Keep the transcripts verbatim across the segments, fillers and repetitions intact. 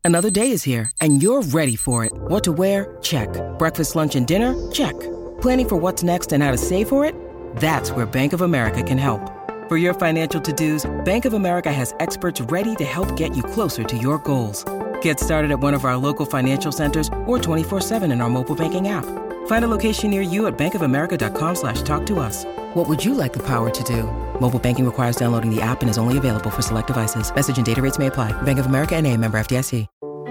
Another day is here, and you're ready for it. What to wear? Check. Breakfast, lunch, and dinner? Check. Planning for what's next and how to save for it? That's where Bank of America can help. For your financial to-dos, Bank of America has experts ready to help get you closer to your goals. Get started at one of our local financial centers or twenty-four seven in our mobile banking app. Find a location near you at bankofamerica.com slash talk to us. What would you like the power to do? Mobile banking requires downloading the app and is only available for select devices. Message and data rates may apply. Bank of America N A, member F D I C.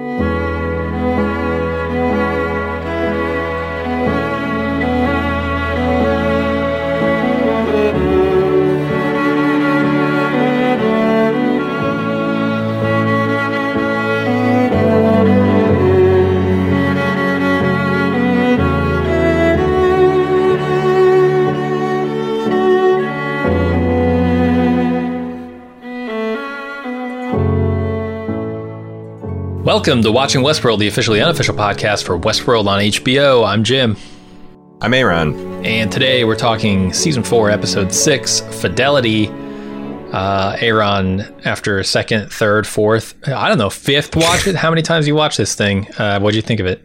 Welcome to Watching Westworld, the officially unofficial podcast for Westworld on H B O. I'm Jim. I'm Aaron. And today we're talking Season four, Episode six, Fidelity. Uh, Aaron, after second, third, fourth, I don't know, fifth watch it? How many times you watch this thing? Uh, what'd you think of it?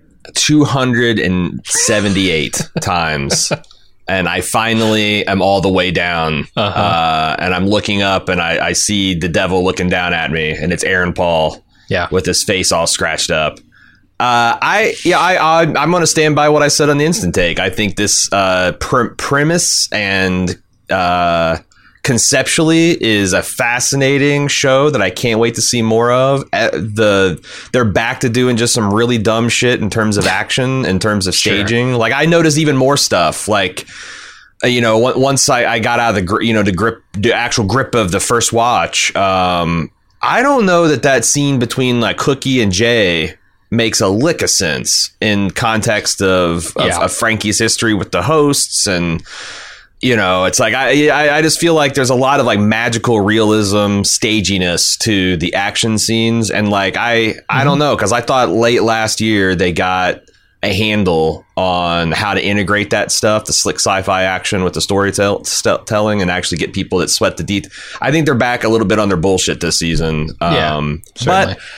two hundred seventy-eight times. And I finally am all the way down. Uh-huh. Uh, and I'm looking up and I, I see the devil looking down at me. And it's Aaron Paul. Yeah, with his face all scratched up. Uh, I yeah, I, I I'm going to stand by what I said on the instant take. I think this uh, pr- premise and uh, conceptually is a fascinating show that I can't wait to see more of. Uh, the they're back to doing just some really dumb shit in terms of action, in terms of staging. Sure. Like I noticed even more stuff. Like uh, you know, once I, I got out of the gr- you know the grip, the actual grip of the first watch. Um, I don't know that that scene between like Cookie and Jay makes a lick of sense in context of, of, yeah. of Frankie's history with the hosts. And, you know, it's like I, I I just feel like there's a lot of like magical realism, staginess to the action scenes. And like I, mm-hmm. I don't know, because I thought late last year they got a handle on how to integrate that stuff, the slick sci-fi action with the storytelling, and actually get people that sweat the detail. I think they're back a little bit on their bullshit this season. Yeah, um, certainly. But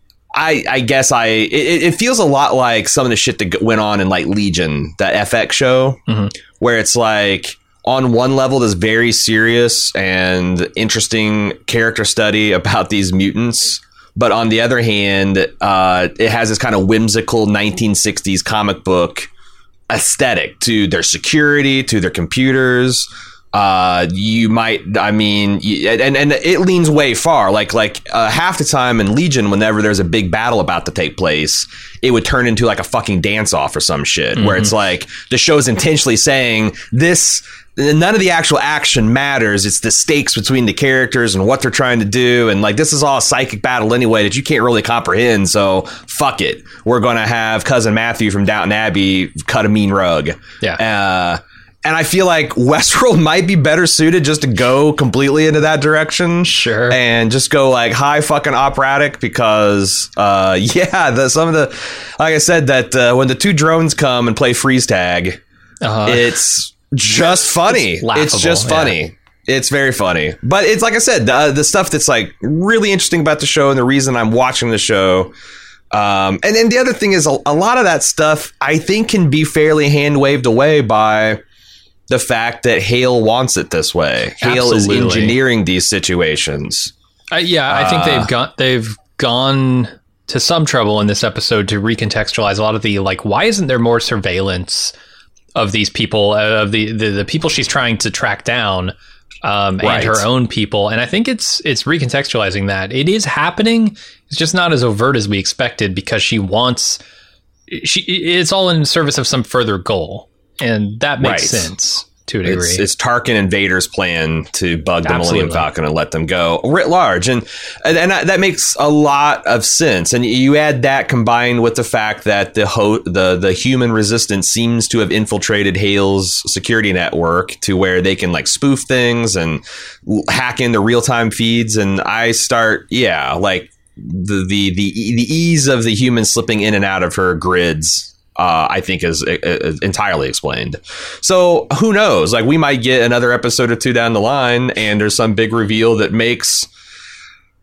I, I guess I it, it feels a lot like some of the shit that went on in like Legion, that F X show, mm-hmm. where it's like on one level, this very serious and interesting character study about these mutants. But on the other hand, uh, it has this kind of whimsical nineteen sixties comic book aesthetic to their security, to their computers. Uh, you might, I mean, and, and it leans way far. Like, like uh, half the time in Legion, whenever there's a big battle about to take place, it would turn into like a fucking dance off or some shit, mm-hmm. where it's like the show's intentionally saying this. None of the actual action matters. It's the stakes between the characters and what they're trying to do. And like, this is all a psychic battle anyway that you can't really comprehend. So fuck it. We're going to have Cousin Matthew from Downton Abbey cut a mean rug. Yeah. Uh, and I feel like Westworld might be better suited just to go completely into that direction. Sure. And just go like high fucking operatic because, uh, yeah, the, some of the, like I said, that uh, when the two drones come and play freeze tag, uh-huh. it's, just funny. It's, it's just funny. Yeah. It's very funny. But it's like I said, the, the stuff that's like really interesting about the show and the reason I'm watching the show. Um, and then the other thing is a, a lot of that stuff I think can be fairly hand waved away by the fact that Hale wants it this way. Hale Absolutely. is engineering these situations. Uh, yeah, I think uh, they've got they've gone to some trouble in this episode to recontextualize a lot of the like, why isn't there more surveillance of these people, of the, the, the people she's trying to track down, um, right. and her own people. And I think it's it's recontextualizing that. It is happening. It's just not as overt as we expected because she wants... she. It's all in service of some further goal. And that makes right. sense to a degree. It's, it's Tarkin and Vader's plan to bug the Absolutely. Millennium Falcon and let them go writ large. And, and and that makes a lot of sense. And you add that combined with the fact that the ho- the the human resistance seems to have infiltrated Hale's security network to where they can like spoof things and hack into real-time feeds. And I start, yeah, like the the the, the ease of the human slipping in and out of her grids. Uh, I think is, is entirely explained. So who knows? Like we might get another episode or two down the line, and there's some big reveal that makes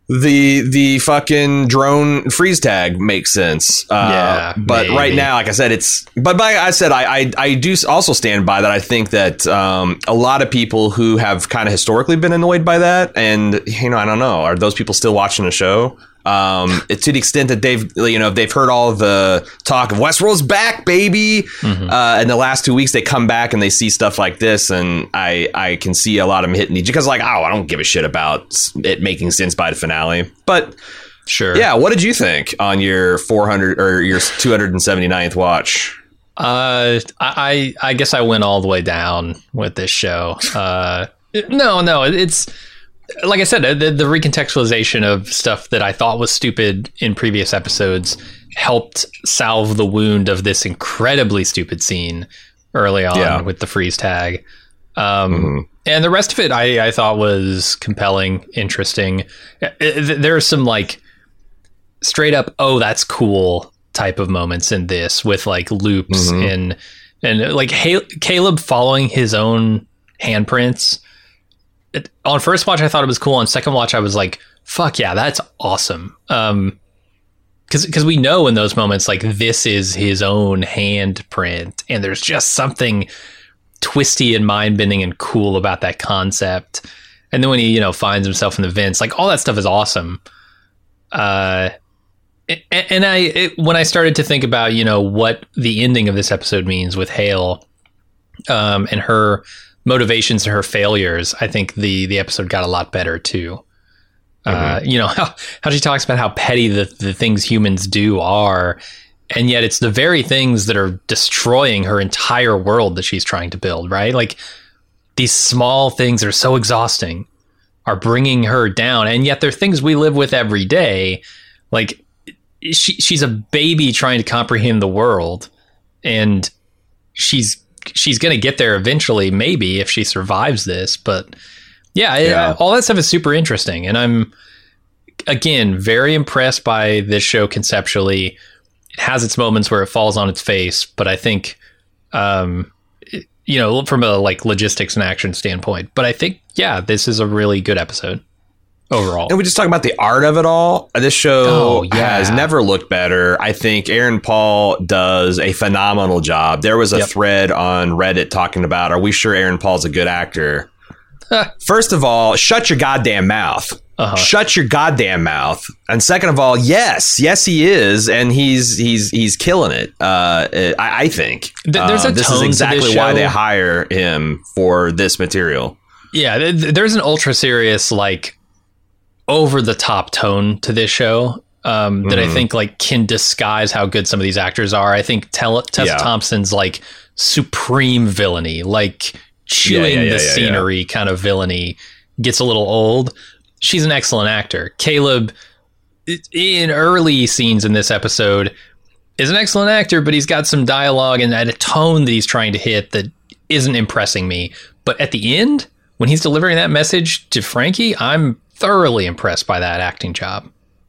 the the fucking drone freeze tag makes sense. Uh, yeah, but maybe. right now, like I said, it's. But by I said I, I I do also stand by that. I think that um, a lot of people who have kind of historically been annoyed by that, and you know, I don't know, are those people still watching the show? Um, to the extent that they've, you know, they've heard all the talk of Westworld's back, baby. Mm-hmm. Uh, in the last two weeks, they come back and they see stuff like this, and I, I can see a lot of them hitting each because, like, oh, I don't give a shit about it making sense by the finale. But sure, yeah. What did you think on your four hundred or your two hundred seventy-ninth watch? Uh, I, I guess I went all the way down with this show. Uh, no, no, it's. Like I said, the, the recontextualization of stuff that I thought was stupid in previous episodes helped salve the wound of this incredibly stupid scene early on yeah. with the freeze tag. Um, mm-hmm. And the rest of it I, I thought was compelling, interesting. There are some like straight up, oh, that's cool type of moments in this with like loops mm-hmm. and, and like Hay- Caleb following his own handprints. It, on first watch, I thought it was cool. On second watch, I was like, fuck yeah, that's awesome. Um, cause, cause we know in those moments, like this is his own handprint and there's just something twisty and mind bending and cool about that concept. And then when he, you know, finds himself in the vents, like all that stuff is awesome. Uh, and, and I, it, when I started to think about, you know, what the ending of this episode means with Hale, um, and her motivations to her failures, I think the the episode got a lot better too. Mm-hmm. Uh, you know how how she talks about how petty the the things humans do are, and yet it's the very things that are destroying her entire world that she's trying to build. Right, like these small things are so exhausting, are bringing her down, and yet they're things we live with every day. Like she she's a baby trying to comprehend the world, and she's. She's going to get there eventually, maybe if she survives this. But yeah, yeah. It, all that stuff is super interesting. And I'm, again, very impressed by this show conceptually. It has its moments where it falls on its face. But I think, um, it, you know, from a like logistics and action standpoint. But I think, yeah, this is a really good episode overall. And we just talk about the art of it all. This show oh, yeah. has never looked better. I think Aaron Paul does a phenomenal job. There was a yep. thread on Reddit talking about, are we sure Aaron Paul's a good actor? First of all, shut your goddamn mouth. Uh-huh. Shut your goddamn mouth. And second of all, yes, yes, he is, and he's he's he's killing it. Uh, I, I think there's a uh, this tone is exactly to this why show. they hire him for this material. Yeah, there's an ultra serious like. over the top tone to this show um, that mm. I think like can disguise how good some of these actors are. I think Tell- Tessa yeah. Thompson's like supreme villainy, like chewing yeah, yeah, yeah, the yeah, scenery yeah. kind of villainy gets a little old. She's an excellent actor. Caleb, in early scenes in this episode, is an excellent actor, but he's got some dialogue and a tone that he's trying to hit that isn't impressing me. But at the end, when he's delivering that message to Frankie, I'm thoroughly impressed by that acting job.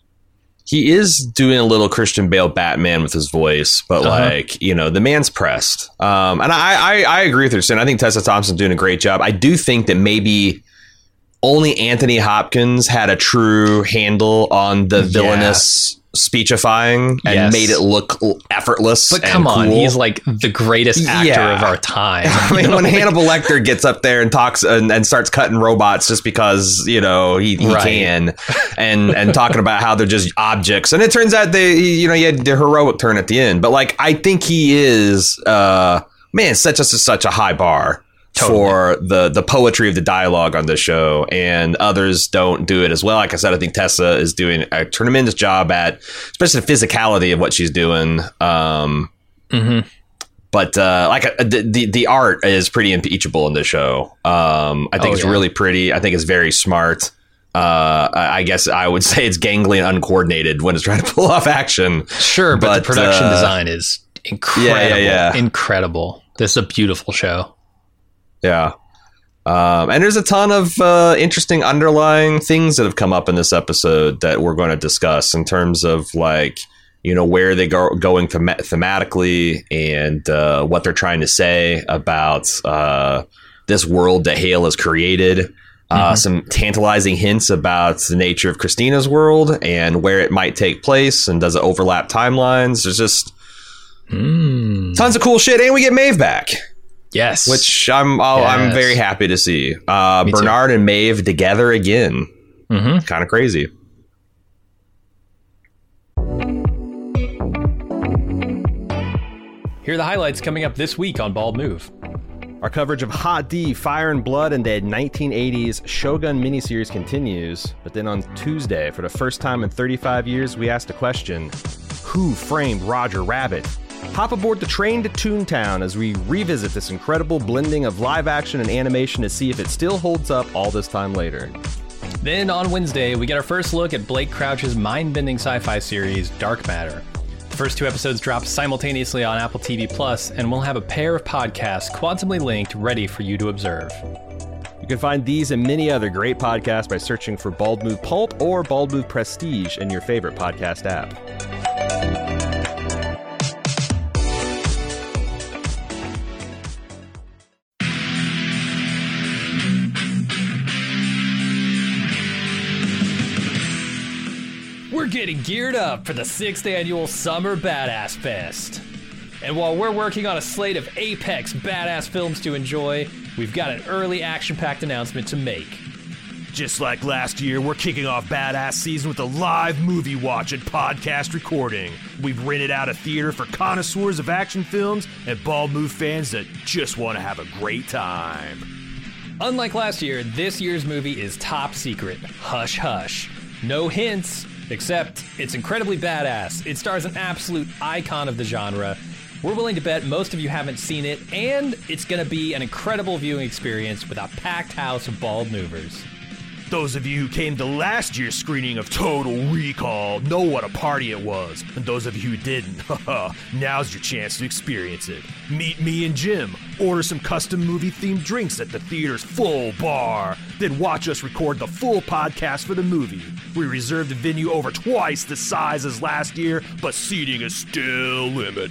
He is doing a little Christian Bale Batman with his voice, but uh-huh. like, you know, the man's pressed. Um, and I, I, I agree with her. I think Tessa Thompson's doing a great job. I do think that maybe only Anthony Hopkins had a true handle on the villainous yeah. speechifying and yes. made it look effortless. But come and on, cool. He's like the greatest actor yeah. of our time. I mean, when Hannibal Lecter gets up there and talks and, and starts cutting robots just because, you know, he, he right. can, and and talking about how they're just objects, and it turns out they, you know, he had the heroic turn at the end. But like, I think he is, uh, man, such a such a high bar. Totally. For the the poetry of the dialogue on this show, and others don't do it as well. Like I said, I think Tessa is doing a tremendous job at, especially the physicality of what she's doing. Um, mm-hmm. But uh, like uh, the, the the art is pretty impeachable in this show. Um, I think oh, it's yeah. really pretty. I think it's very smart. Uh, I guess I would say it's gangly and uncoordinated when it's trying to pull off action. Sure, but, but the production uh, design is incredible. Yeah, yeah, yeah. Incredible. This is a beautiful show. Yeah. Um, and there's a ton of uh, interesting underlying things that have come up in this episode that we're going to discuss in terms of like, you know, where they go going them- thematically and uh, what they're trying to say about uh, this world that Hale has created. Uh, mm-hmm. Some tantalizing hints about the nature of Christina's world and where it might take place, and does it overlap timelines. There's just mm. tons of cool shit, and we get Maeve back. Yes, which I'm I'll, yes. I'm very happy to see. Uh, Bernard too. and Maeve together again. Mm-hmm. Kind of crazy. Here are the highlights coming up this week on Bald Move. Our coverage of Hot D, Fire and Blood, and the nineteen eighties Shogun miniseries continues. But then on Tuesday, for the first time in thirty-five years, we asked a question: who framed Roger Rabbit? Hop aboard the train to Toontown as we revisit this incredible blending of live action and animation to see if it still holds up all this time later. Then on Wednesday, we get our first look at Blake Crouch's mind-bending sci-fi series, Dark Matter. The first two episodes drop simultaneously on Apple T V Plus, and we'll have a pair of podcasts quantumly linked ready for you to observe. You can find these and many other great podcasts by searching for Bald Move Pulp or Bald Move Prestige in your favorite podcast app. We're getting geared up for the sixth annual Summer Badass Fest. And while we're working on a slate of apex badass films to enjoy, we've got an early action-packed announcement to make. Just like last year, we're kicking off Badass Season with a live movie watch and podcast recording. We've rented out a theater for connoisseurs of action films and Bald Move fans that just want to have a great time. Unlike last year, this year's movie is top secret. Hush hush. No hints. Except, it's incredibly badass. It stars an absolute icon of the genre. We're willing to bet most of you haven't seen it, and it's going to be an incredible viewing experience with a packed house of bald movers. Those of you who came to last year's screening of Total Recall know what a party it was. And those of you who didn't, haha, now's your chance to experience it. Meet me and Jim, order some custom movie-themed drinks at the theater's full bar, then watch us record the full podcast for the movie. We reserved the venue over twice the size as last year, but seating is still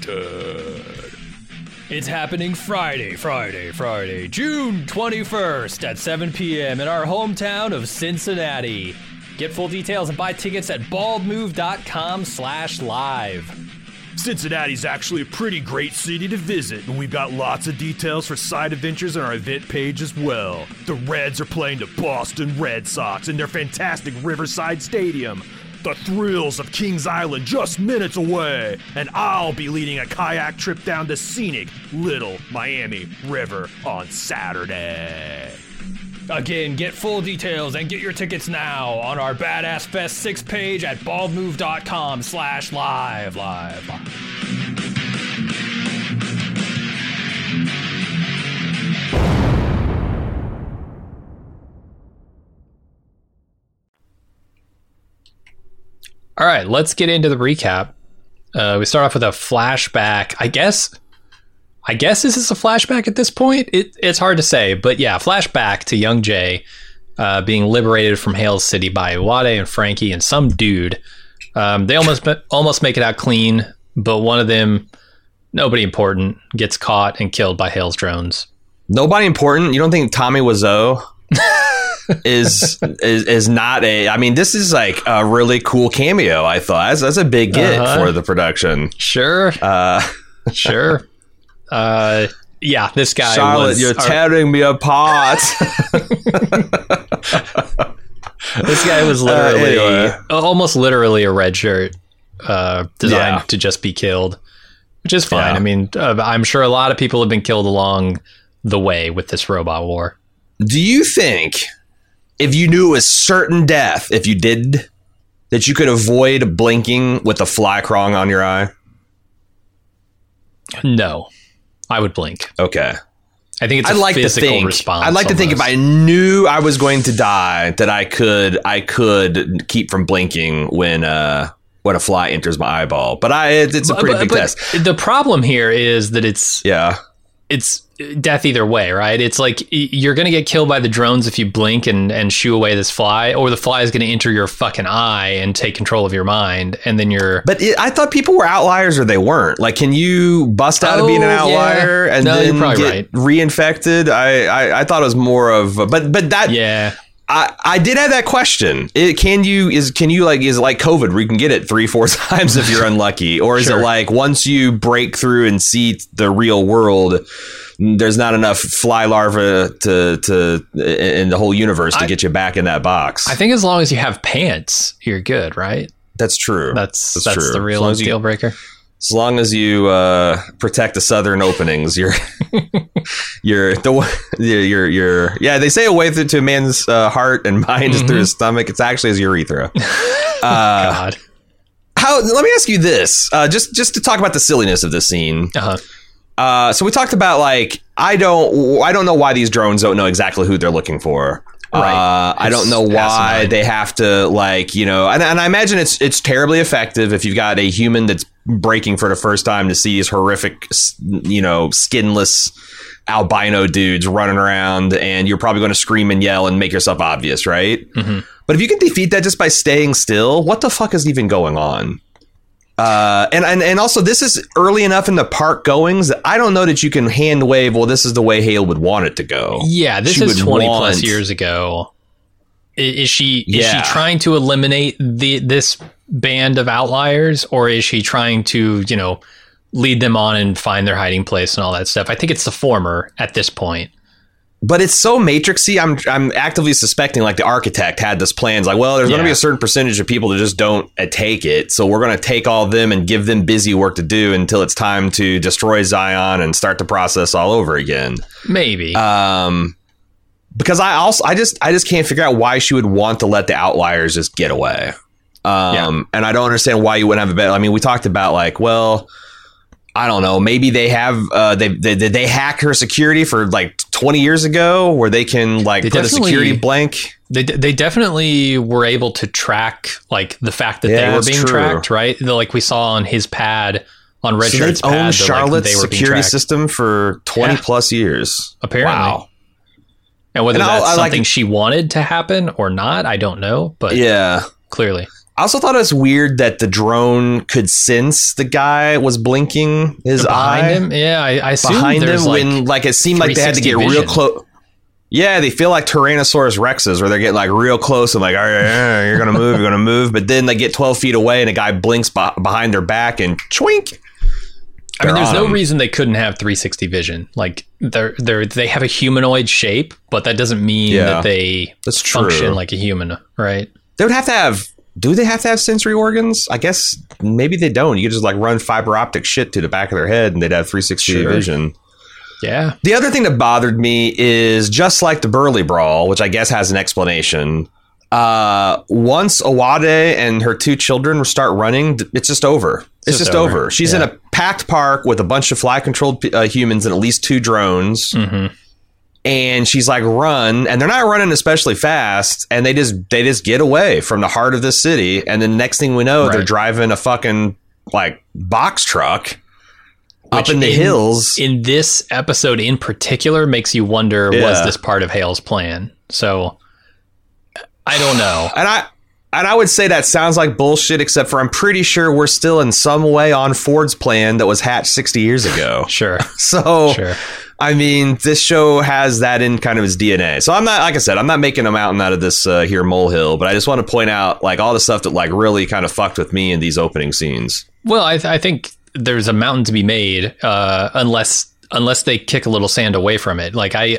limited. It's happening Friday, Friday, Friday, June twenty-first at seven p.m. in our hometown of Cincinnati. Get full details and buy tickets at baldmove.com slash live. Cincinnati's actually a pretty great city to visit, and we've got lots of details for side adventures on our event page as well. The Reds are playing the Boston Red Sox in their fantastic Riverside Stadium. The thrills of Kings Island just minutes away, and I'll be leading a kayak trip down the scenic Little Miami River on Saturday. Again, get full details and get your tickets now on our Badass Fest six page at baldmove.com slash live, live, live. All right, let's get into the recap. Uh, we start off with a flashback. I guess, I guess this is a flashback at this point. It, it's hard to say, but yeah, flashback to young Jay uh, being liberated from Hales City by Wade and Frankie and some dude. Um, they almost almost make it out clean, but one of them, nobody important, gets caught and killed by Hales drones. Nobody important? You don't think Tommy Wiseau is, is is not a... I mean, this is like a really cool cameo, I thought. That's, that's a big get uh-huh. for the production. Sure. Uh, sure. Uh, yeah, this guy Charlotte, was... you're our, tearing me apart. This guy was literally... Uh, anyway. Almost literally a red shirt uh, designed yeah. to just be killed, which is fine. Yeah. I mean, uh, I'm sure a lot of people have been killed along the way with this robot war. Do you think... if you knew it was certain death, if you did, that you could avoid blinking with a fly crawling on your eye? No, I would blink. Okay. I think it's a I'd like physical to think, response. I'd like almost. to think if I knew I was going to die, that I could I could keep from blinking when uh, when a fly enters my eyeball. But I it, it's a pretty but, big but test. The problem here is that it's yeah. it's death either way, right? It's like you're going to get killed by the drones if you blink and, and shoo away this fly, or the fly is going to enter your fucking eye and take control of your mind, and then you're... But it, I thought people were outliers or they weren't. Like, can you bust out oh, of being an outlier yeah. and no, then get right. reinfected? I, I, I thought it was more of... But but that... Yeah. I, I did have that question. It, can you is can you like is it like COVID where you can get it three four times if you're unlucky, or is sure. it like once you break through and see the real world, there's not enough fly larvae to to in the whole universe to I, get you back in that box? I think as long as you have pants, you're good, right? That's true. That's that's, that's true. the real deal you, breaker. As long as you uh, protect the southern openings, you're you're the you're, you're you're yeah. They say a way through to a man's uh, heart and mind mm-hmm. is through his stomach. It's actually his urethra. Uh, God. How? Let me ask you this, uh, just just to talk about the silliness of this scene. Uh-huh. Uh, so we talked about like I don't I don't know why these drones don't know exactly who they're looking for. Right. Uh, I don't know why they have to like, you know, and, and I imagine it's it's terribly effective if you've got a human that's breaking for the first time to see these horrific, you know, skinless albino dudes running around, and you're probably going to scream and yell and make yourself obvious, right? Mm-hmm. But if you can defeat that just by staying still, what the fuck is even going on? Uh, and, and and also, this is early enough in the park goings that I don't know that you can hand wave, well, this is the way Hale would want it to go. Yeah, this she is twenty want, plus years ago. Is, is she is yeah. she trying to eliminate the this band of outliers, or is she trying to, you know, lead them on and find their hiding place and all that stuff? I think it's the former at this point. But it's so matrixy. I'm I'm actively suspecting like the architect had this plans like, well, there's yeah. going to be a certain percentage of people that just don't uh, take it. So we're going to take all of them and give them busy work to do until it's time to destroy Zion and start the process all over again. Maybe. Um, because I also I just I just can't figure out why she would want to let the outliers just get away. Um, yeah. And I don't understand why you wouldn't have a bet. I mean, we talked about like, well, I don't know. Maybe they have uh, they they they hack her security for like twenty years ago, where they can like they put a security blank. They they definitely were able to track like the fact that yeah, they were being true. tracked, right? Like we saw on his pad, on Red so Shirt's pad. Owned Charlotte's like, they were security system for twenty yeah. plus years. Apparently. Wow. And whether and that's I, I something like, she wanted to happen or not, I don't know. But yeah, clearly. I also thought it was weird that the drone could sense the guy was blinking his behind eye. him. Yeah, I, I assume behind there's him like when like it seemed like they had to get vision. real close. Yeah, they feel like Tyrannosaurus Rexes, where they're getting like real close and like, all right, yeah, you're gonna move, you're gonna move, but then they get twelve feet away and a guy blinks b- behind their back and chwink. I mean, there's no them. reason they couldn't have three sixty vision. Like they're they're they have a humanoid shape, but that doesn't mean yeah, that they that's function true. like a human, right? They would have to have. Do they have to have sensory organs? I guess maybe they don't. You could just like run fiber optic shit to the back of their head and they'd have three sixty sure. vision. Yeah. The other thing that bothered me is just like the Burley Brawl, which I guess has an explanation. Uh, once Awade and her two children start running, it's just over. It's, it's just, just over. over. She's yeah. in a packed park with a bunch of fly-controlled uh, humans and at least two drones. Mm-hmm. And she's like, run, and they're not running especially fast, and they just they just get away from the heart of this city, and then next thing we know, right. they're driving a fucking like box truck Which up in the in, hills. In this episode in particular, makes you wonder, yeah. was this part of Hale's plan? So I don't know. and I and I would say that sounds like bullshit, except for I'm pretty sure we're still in some way on Ford's plan that was hatched sixty years ago. Sure. So sure. I mean, this show has that in kind of its D N A. So I'm not, like I said, I'm not making a mountain out of this uh, here molehill, but I just want to point out like all the stuff that like really kind of fucked with me in these opening scenes. Well, I, th- I think there's a mountain to be made uh, unless unless they kick a little sand away from it. Like I,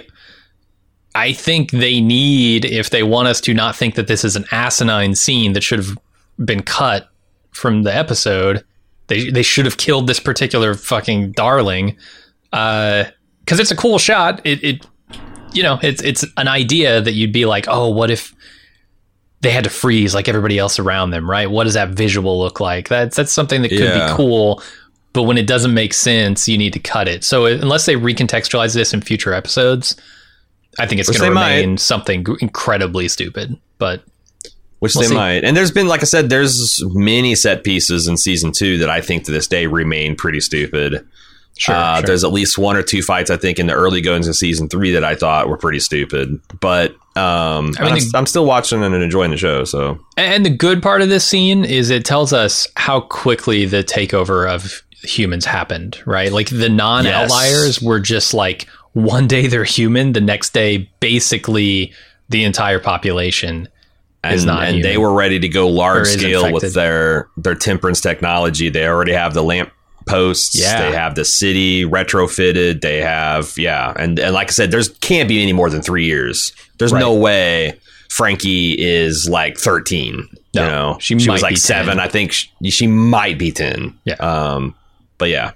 I think they need, if they want us to not think that this is an asinine scene that should have been cut from the episode, they they should have killed this particular fucking darling. Uh, Because it's a cool shot. It, it, you know, it's it's an idea that you'd be like, oh, what if they had to freeze like everybody else around them, right? What does that visual look like? That's that's something that could yeah. be cool, but when it doesn't make sense, you need to cut it. So unless they recontextualize this in future episodes, I think it's going to remain might. something incredibly stupid. But which we'll they see. might. And there's been, like I said, there's many set pieces in season two that I think to this day remain pretty stupid. Sure, uh, sure. There's at least one or two fights, I think, in the early goings of season three that I thought were pretty stupid. But um, I mean, I'm, the, I'm still watching and enjoying the show. So, and the good part of this scene is it tells us how quickly the takeover of humans happened, right? Like the non-outliers yes. were just like one day they're human, the next day basically the entire population and, is not and human. they were ready to go large scale infected. with their their temperance technology. They already have the lamp posts. Yeah. They have the city retrofitted. They have yeah, and and like I said, there's can't be any more than three years. There's Right. no way Frankie is like thirteen. No, you know, she she might was like be seven. ten. I think she, she might be ten. Yeah. Um. But yeah.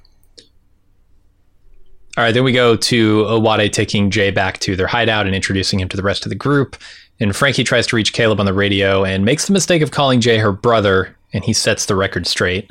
All right, then we go to Owade taking Jay back to their hideout and introducing him to the rest of the group. And Frankie tries to reach Caleb on the radio and makes the mistake of calling Jay her brother, and he sets the record straight.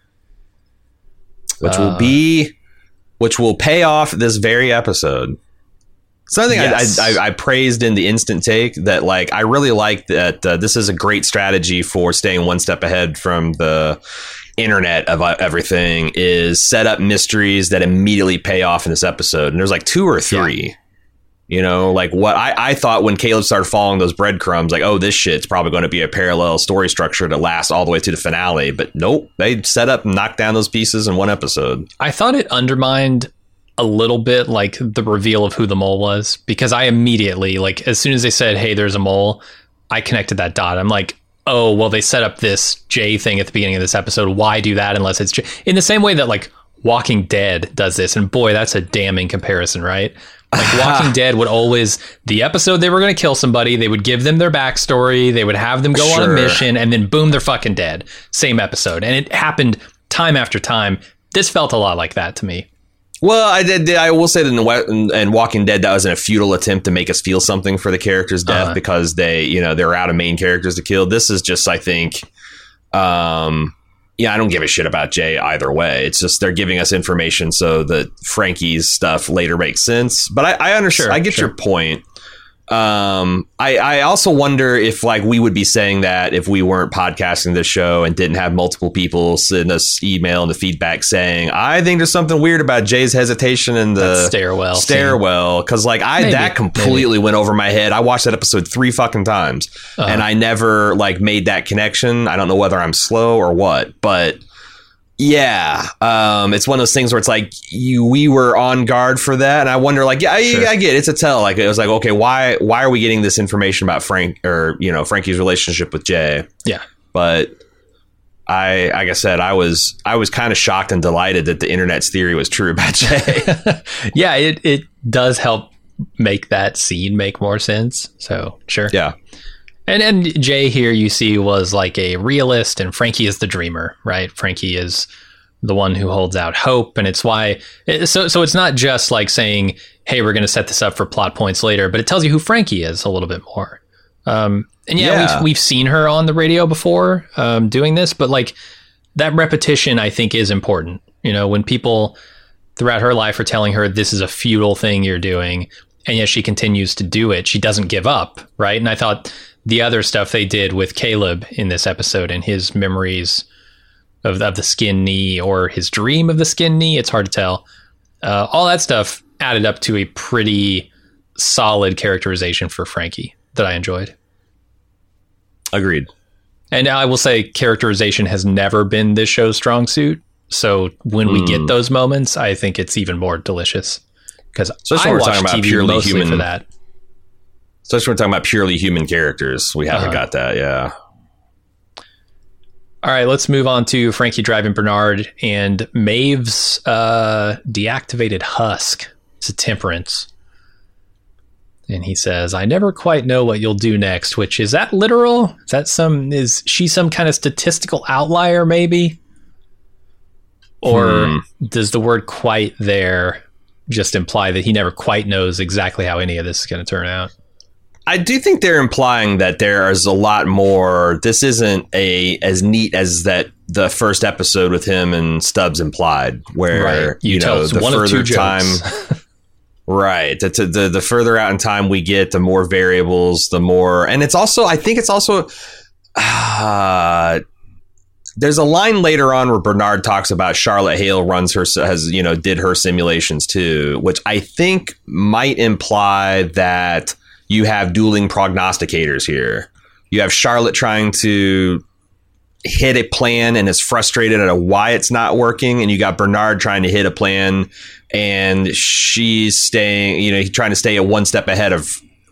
Which Uh, will be, which will pay off this very episode. Something Yes. I, I, I praised in the instant take that, like, I really like that uh, this is a great strategy for staying one step ahead from the internet of everything, is set up mysteries that immediately pay off in this episode. And there's like two or three. Yeah. You know, like what I, I thought when Caleb started following those breadcrumbs, like, oh, this shit's probably going to be a parallel story structure that lasts all the way to the finale. But nope, they set up and knocked down those pieces in one episode. I thought it undermined a little bit, like, the reveal of who the mole was, because I immediately, like, as soon as they said, hey, there's a mole, I connected that dot. I'm like, oh, well, they set up this Jay thing at the beginning of this episode. Why do that unless it's Jay? In the same way that, like, Walking Dead does this. And boy, that's a damning comparison, right? Like, Walking Dead would always, the episode they were going to kill somebody, they would give them their backstory, they would have them go Sure. on a mission, and then boom, they're fucking dead. Same episode. And it happened time after time. This felt a lot like that to me. Well, I did. I will say that in, the, in, in Walking Dead, that was in a futile attempt to make us feel something for the character's death uh-huh. because they, you know, they're out of main characters to kill. This is just, I think, um, yeah, I don't give a shit about Jay either way. It's just they're giving us information so that Frankie's stuff later makes sense. But I, I understand. Sure, I get sure. your point. Um, I, I also wonder if, like, we would be saying that if we weren't podcasting this show and didn't have multiple people send us email and the feedback saying, I think there's something weird about Jay's hesitation in the that stairwell. Stairwell, because like I maybe, that completely maybe. went over my head. I watched that episode three fucking times, uh-huh. and I never like made that connection. I don't know whether I'm slow or what, but. Yeah, um, it's one of those things where it's like you, we were on guard for that, and I wonder, like, yeah, I, sure. I get it. It's a tell. Like, it was like, okay, why, why are we getting this information about Frank or you know Frankie's relationship with Jay? Yeah, but I, like I said, I was, I was kind of shocked and delighted that the internet's theory was true about Jay. Yeah, it it does help make that scene make more sense. So sure, yeah. And and Jay here you see was like a realist, and Frankie is the dreamer, right? Frankie is the one who holds out hope, and it's why. It, so so it's not just like saying, "Hey, we're going to set this up for plot points later," but it tells you who Frankie is a little bit more. Um, and yeah, yeah. we've we've seen her on the radio before um, doing this, but like that repetition, I think, is important. You know, when people throughout her life are telling her this is a futile thing you're doing, and yet she continues to do it. She doesn't give up, right? And I thought. The other stuff they did with Caleb in this episode and his memories of, of the skin knee or his dream of the skin knee, it's hard to tell. Uh, all that stuff added up to a pretty solid characterization for Frankie that I enjoyed. Agreed. And I will say characterization has never been this show's strong suit. So when mm. we get those moments, I think it's even more delicious because I watch T V mostly human- for that. Especially when we're talking about purely human characters. We haven't uh-huh. got that, yeah. All right, let's move on to Frankie driving Bernard and Maeve's uh, deactivated husk. It's a Temperance. And he says, I never quite know what you'll do next, which is that literal? Is that some, is she some kind of statistical outlier maybe? Or hmm. does the word quite there just imply that he never quite knows exactly how any of this is going to turn out? I do think they're implying that there is a lot more. This isn't a as neat as that the first episode with him and Stubbs implied, where right. you, you know the one further of two time, right? The, the the further out in time we get, the more variables, the more, and it's also I think it's also uh, there's a line later on where Bernard talks about Charlotte Hale runs her has you know did her simulations too, which I think might imply that. You have dueling prognosticators here. You have Charlotte trying to hit a plan and is frustrated at why it's not working. And you got Bernard trying to hit a plan and she's staying, you know, trying to stay a one step ahead of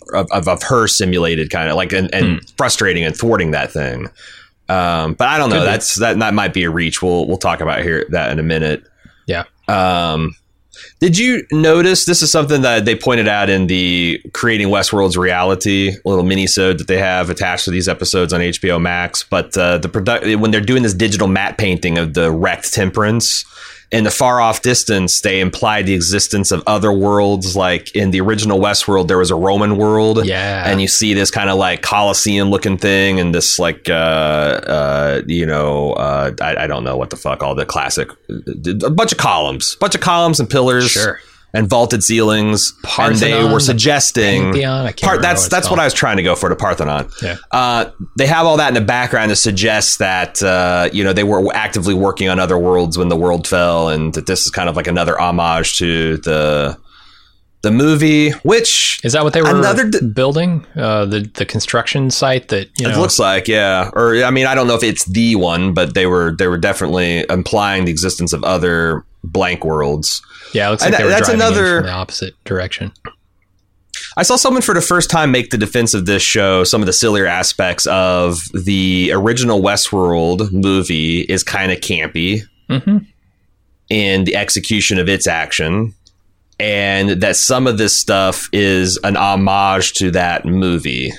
of, of, of her simulated kind of like and, and mm. frustrating and thwarting that thing. Um, but I don't know. Could That's be. that that might be a reach. We'll we'll talk about here that in a minute. Yeah. Um, did you notice this is something that they pointed out in the Creating Westworld's Reality little mini-sode that they have attached to these episodes on H B O Max? But uh, the produ- when they're doing this digital matte painting of the wrecked Temperance, in the far off distance, they implied the existence of other worlds. Like in the original Westworld, there was a Roman world. Yeah. And you see this kind of like Colosseum looking thing and this like, uh, uh, you know, uh, I, I don't know what the fuck, all the classic, a bunch of columns, bunch of columns and pillars. Sure. And vaulted ceilings, Parthenon, and they were suggesting part, that's what that's called. What I was trying to go for, the Parthenon. Yeah. Uh, they have all that in the background to suggest that uh, you know they were actively working on other worlds when the world fell, and that this is kind of like another homage to the the movie. Which is that what they were another d- building? Uh, the the construction site that you know? It looks like, yeah. Or I mean, I don't know if it's the one, but they were they were definitely implying the existence of other blank worlds. Yeah, it looks like and they were that's driving another, in from the opposite direction. I saw someone for the first time make the defense of this show. Some of the sillier aspects of the original Westworld movie is kind of campy mm-hmm. in the execution of its action, and that some of this stuff is an homage to that movie.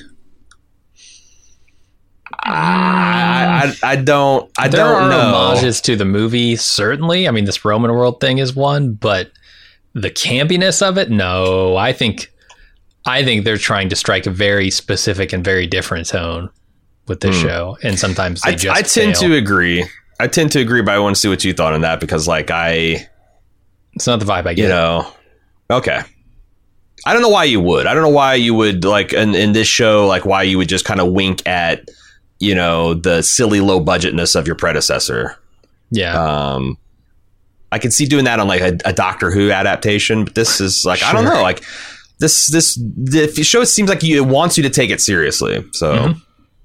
I, I, I don't I there don't are know. homages to the movie, certainly. I mean, this Roman world thing is one, but the campiness of it, no. I think I think they're trying to strike a very specific and very different tone with this hmm. show, and sometimes they I, just I tend fail. to agree. I tend to agree, but I want to see what you thought on that, because like I it's not the vibe I get. You know. Okay. I don't know why you would. I don't know why you would like in, in this show, like why you would just kind of wink at, you know, the silly low budgetness of your predecessor. Yeah. Um, I can see doing that on like a, a Doctor Who adaptation, but this is like, sure. I don't know, like this, this, the show seems like you, it wants you to take it seriously. So, mm-hmm.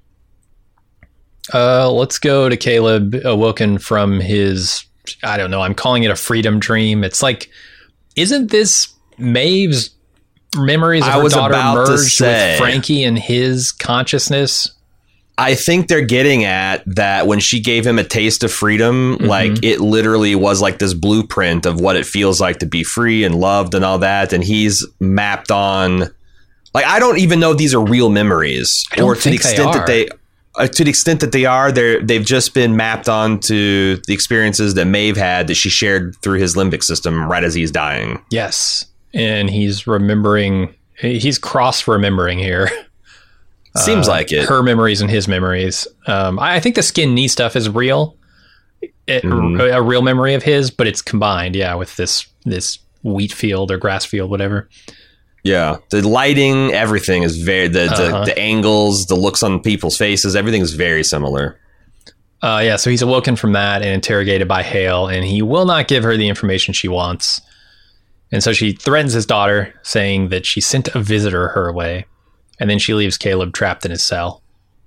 uh, let's go to Caleb awoken from his, I don't know, I'm calling it a freedom dream. It's like, isn't this Maeve's memories of I her was daughter about to merged say, with Frankie and his consciousness? I think they're getting at that when she gave him a taste of freedom, mm-hmm. like it literally was like this blueprint of what it feels like to be free and loved and all that. And he's mapped on, like, I don't even know if these are real memories, or to the extent that they, uh, to the extent that they are, they're, they've just been mapped onto the experiences that Maeve had that she shared through his limbic system right as he's dying. Yes. And he's remembering, he's cross remembering here. Seems uh, like it. Her memories and his memories. Um, I, I think the skin knee stuff is real, it, mm-hmm. a, a real memory of his, but it's combined, yeah, with this this wheat field or grass field, whatever. Yeah, the lighting, everything is very the uh-huh. the, the angles, the looks on people's faces, everything is very similar. Uh, yeah, so he's awoken from that and interrogated by Hale, and he will not give her the information she wants, and so she threatens his daughter, saying that she sent a visitor her way. And then she leaves Caleb trapped in his cell.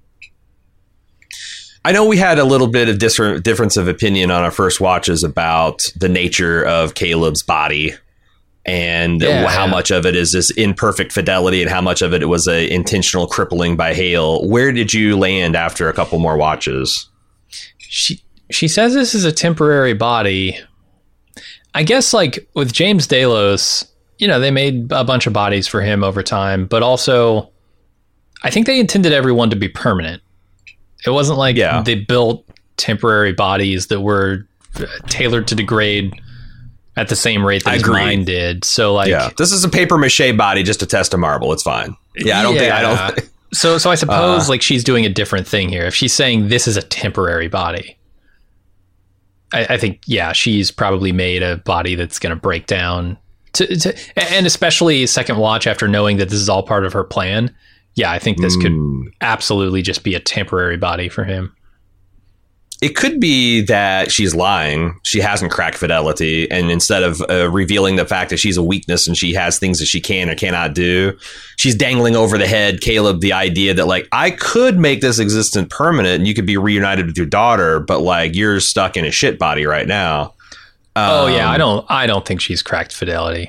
I know we had a little bit of dis- difference of opinion on our first watches about the nature of Caleb's body and yeah, how yeah. much of it is this imperfect fidelity and how much of it was a intentional crippling by Hale. Where did you land after a couple more watches? She she says this is a temporary body. I guess like with James Delos, you know, they made a bunch of bodies for him over time, but also I think they intended everyone to be permanent. It wasn't like yeah. they built temporary bodies that were tailored to degrade at the same rate that his mind did. So like, yeah. this is a paper mache body just to test a marble. It's fine. Yeah, I don't yeah. think I don't. so so I suppose uh, like she's doing a different thing here. If she's saying this is a temporary body, I, I think yeah, she's probably made a body that's going to break down. To, to, and especially second watch after knowing that this is all part of her plan. Yeah, I think this mm. could absolutely just be a temporary body for him. It could be that she's lying. She hasn't cracked fidelity. And instead of uh, revealing the fact that she's a weakness and she has things that she can or cannot do, she's dangling over the head Caleb the idea that, like, I could make this existence permanent and you could be reunited with your daughter, but, like, you're stuck in a shit body right now. Um, oh, yeah. I don't I don't think she's cracked fidelity.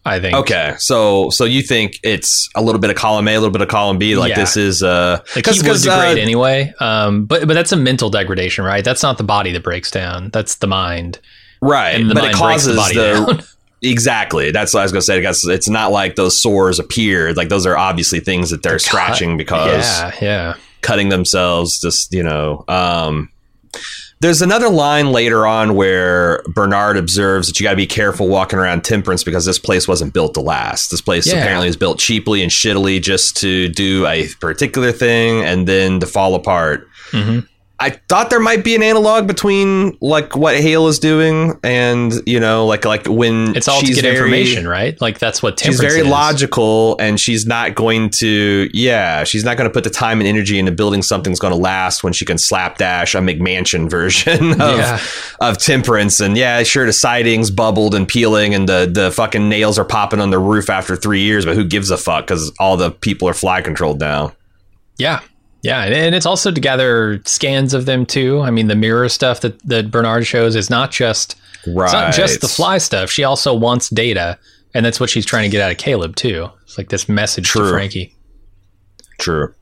I think. Okay, so so you think it's a little bit of column A, a little bit of column B, like Yeah. this is uh, Like he would degrade uh, anyway, um, but but that's a mental degradation, right? That's not the body that breaks down. That's the mind, right? and the but mind it breaks causes the body the down. exactly. That's what I was gonna say. Because it's not like those sores appear. Like those are obviously things that they're, scratching because yeah, yeah. cutting themselves. Just you know. Um, There's another line later on where Bernard observes that you got to be careful walking around Temperance because this place wasn't built to last. This place Yeah. apparently was built cheaply and shittily just to do a particular thing and then to fall apart. Mm-hmm. I thought there might be an analog between like what Hale is doing and, you know, like like when It's all she's to get very, information, right? Like that's what She's Temperance very is. logical and she's not going to, yeah, she's not going to put the time and energy into building something that's going to last when she can slapdash a McMansion version of, Yeah. of Temperance. And yeah, sure, the siding's bubbled and peeling and the, the fucking nails are popping on the roof after three years, but who gives a fuck because all the people are fly controlled now. Yeah. Yeah, and- and it's also to gather scans of them too. I mean, the mirror stuff that, that Bernard shows is not just Right. it's not just the fly stuff. She also wants data, and that's what she's trying to get out of Caleb too. It's like this message True. to Frankie. True.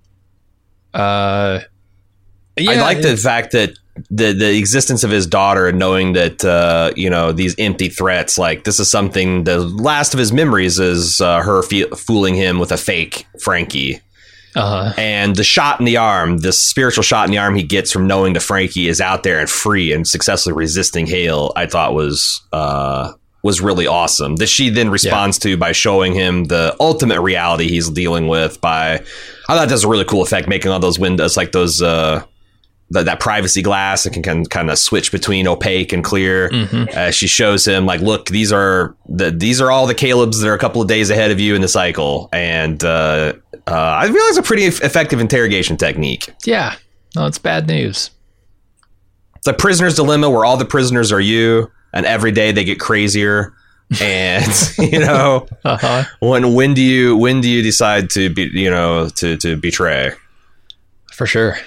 Uh, yeah, I like the it- fact that the the existence of his daughter and knowing that uh, you know these empty threats, like this is something. The last of his memories is uh, her fe- fooling him with a fake Frankie, uh, and the shot in the arm, the spiritual shot in the arm he gets from knowing that Frankie is out there and free and successfully resisting Hale, I thought was uh, was really awesome. That she then responds to by showing him the ultimate reality he's dealing with. By I thought that was a really cool effect, making all those windows like those. Uh, That, that privacy glass that can, can kind of switch between opaque and clear. Mm-hmm. Uh, she shows him like, look, these are the these are all the Calebs that are a couple of days ahead of you in the cycle, and uh, uh, I feel like it's a pretty eff- effective interrogation technique. yeah. No, it's bad news. It's a prisoner's dilemma where all the prisoners are you, and every day they get crazier. And you know, Uh-huh. when when do you when do you decide to be you know to to betray? For sure.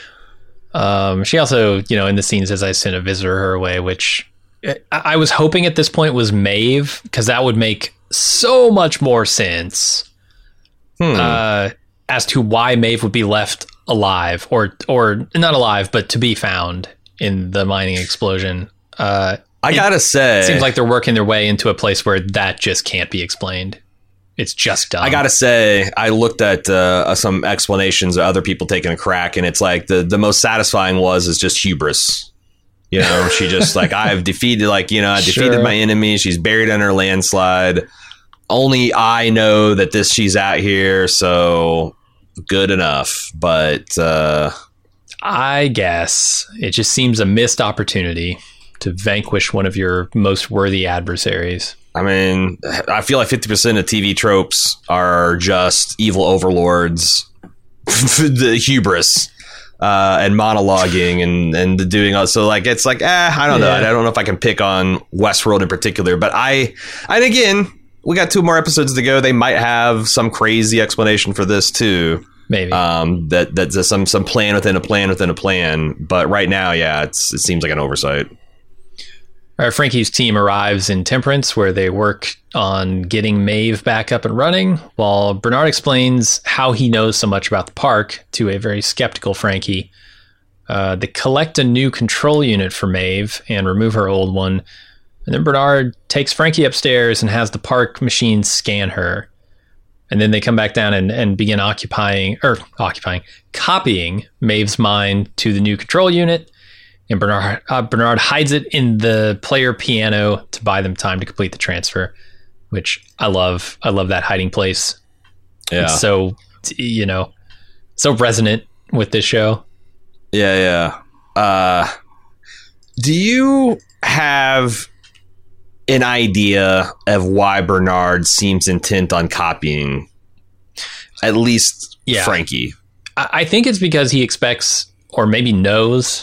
Um, she also, you know, in the scene says I sent a visitor her way, which I, I was hoping at this point was Maeve, because that would make so much more sense Hmm. uh, as to why Maeve would be left alive, or or not alive, but to be found in the mining explosion. Uh, I it gotta say, It seems like they're working their way into a place where that just can't be explained. It's just dumb. I gotta say, I looked at uh, some explanations of other people taking a crack, and it's like the, the most satisfying was is just hubris. You know, she just like I've defeated, like you know, I defeated Sure. my enemy. She's buried under a landslide. Only I know that this she's out here, so good enough. But uh, I guess it just seems a missed opportunity to vanquish one of your most worthy adversaries. I mean, I feel like fifty percent of T V tropes are just evil overlords, the hubris, uh, and monologuing and, and the doing all. So like, it's like, eh, I don't know. Yeah. I don't know if I can pick on Westworld in particular, but I, and again, we got two more episodes to go. They might have some crazy explanation for this too. Maybe. Um, that, that's some, some plan within a plan within a plan. But right now, yeah, it's, it seems like an oversight. All right, Frankie's team arrives in Temperance, where they work on getting Maeve back up and running, while Bernard explains how he knows so much about the park to a very skeptical Frankie. Uh, they collect a new control unit for Maeve and remove her old one. And then Bernard takes Frankie upstairs and has the park machine scan her. And then they come back down and, and begin occupying, or occupying, copying Maeve's mind to the new control unit. And Bernard uh, Bernard hides it in the player piano to buy them time to complete the transfer, which I love. I love that hiding place. Yeah. It's so, you know, so resonant with this show. Yeah, yeah. Uh, do you have an idea of why Bernard seems intent on copying at least Yeah. Frankie? I, I think it's because he expects, or maybe knows,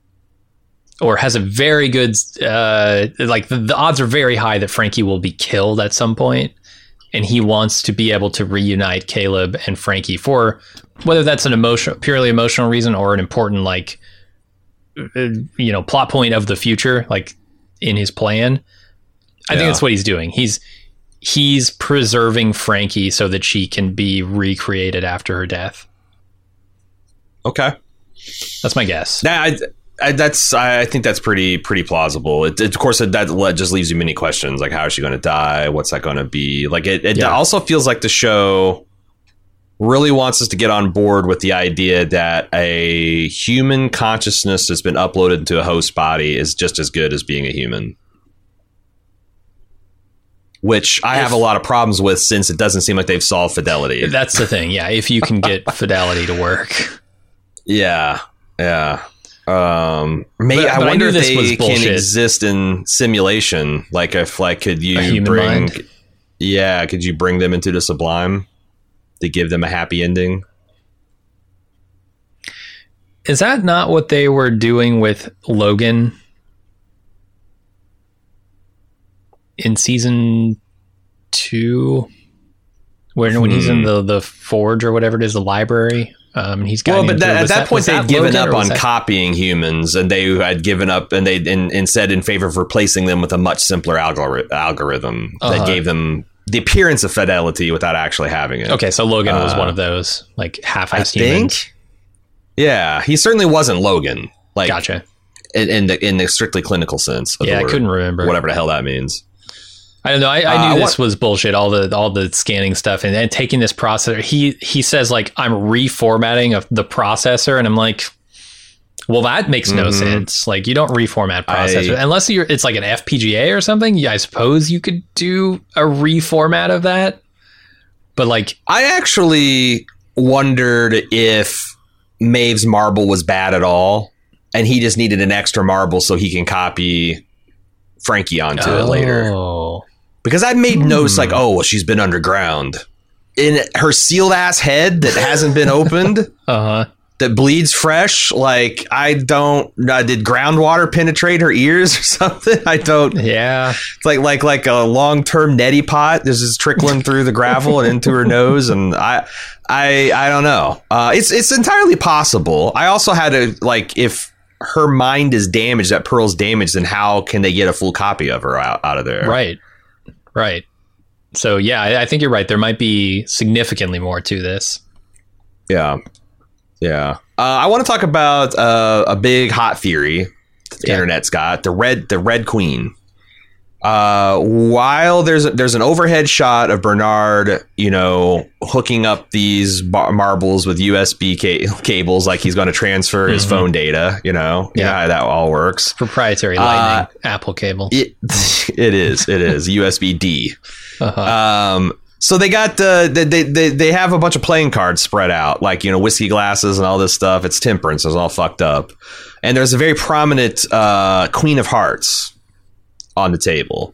or has a very good, uh, like the, the odds are very high that Frankie will be killed at some point, and he wants to be able to reunite Caleb and Frankie for whether that's an emotional, purely emotional reason, or an important, like, uh, you know, plot point of the future, like in his plan. I Yeah. think that's what he's doing. He's he's preserving Frankie so that she can be recreated after her death. Okay. That's my guess. Nah, I, I, that's I think that's pretty pretty plausible. It, it, of course, it, that just leaves you many questions, like how is she going to die? What's that going to be? Like it, it Yeah. also feels like the show really wants us to get on board with the idea that a human consciousness that's been uploaded into a host body is just as good as being a human. Which I have a lot of problems with, since it doesn't seem like they've solved fidelity. That's the thing. Yeah, if you can get fidelity to work. Yeah, yeah. Um, maybe But- I but I wonder knew if this they was can bullshit. exist in simulation. Like, if like, could A you human bring? mind? Yeah, could you bring them into the sublime to give them a happy ending? Is that not what they were doing with Logan in season two? When when he's in the, the forge or whatever it is, the library. Um, he's Well, guiding but him that, through. at Was that point, was they'd that given Logan, up or was on that- copying humans, and they had given up, and they in, instead, in favor of replacing them with a much simpler algori- algorithm Uh-huh. that gave them the appearance of fidelity without actually having it. Okay, so Logan was Uh, one of those like I half-assed think. humans. Yeah, he certainly wasn't Logan. Like, Gotcha. in, in the in the strictly clinical sense. Of Yeah, the I word, couldn't remember. whatever the hell that means. I don't know. I, I Uh, knew I this want- was bullshit. All the all the scanning stuff and, and taking this processor. He he says like I'm reformatting of the processor, and I'm like, well, that makes no Mhm. sense. Like you don't reformat processor I- unless you're. It's like an F P G A or something. Yeah, I suppose you could do a reformat of that. But like, I actually wondered if Maeve's marble was bad at all, and he just needed an extra marble so he can copy Frankie onto it later. oh, Because I made notes Hmm. like, oh, well, she's been underground. In her sealed ass head that hasn't been opened, uh huh. that bleeds fresh. Like, I don't. Uh, did groundwater penetrate her ears or something? I don't. Yeah. It's like like like a long term neti pot. This is trickling through the gravel and into her nose, and I I I don't know. Uh, it's it's entirely possible. I also had to like if her mind is damaged, that Pearl's damaged, then how can they get a full copy of her out, out of there? Right. Right. So yeah, I, I think you're right. There might be significantly more to this. Yeah. Yeah. Uh, I want to talk about uh, a big hot theory the Okay. internet's got, the red the Red Queen. Uh, while there's there's an overhead shot of Bernard, you know, hooking up these bar- marbles with U S B ca- cables, like he's going to transfer his Mhm. phone data. You know, you know Yeah. how that all works. Proprietary Uh, Lightning Apple cable. It it is it is U S B D. Uh-huh. Um, so they got the they, they they they have a bunch of playing cards spread out, like, you know, whiskey glasses and all this stuff. It's temperance. It's all fucked up. And there's a very prominent uh, Queen of Hearts on the table.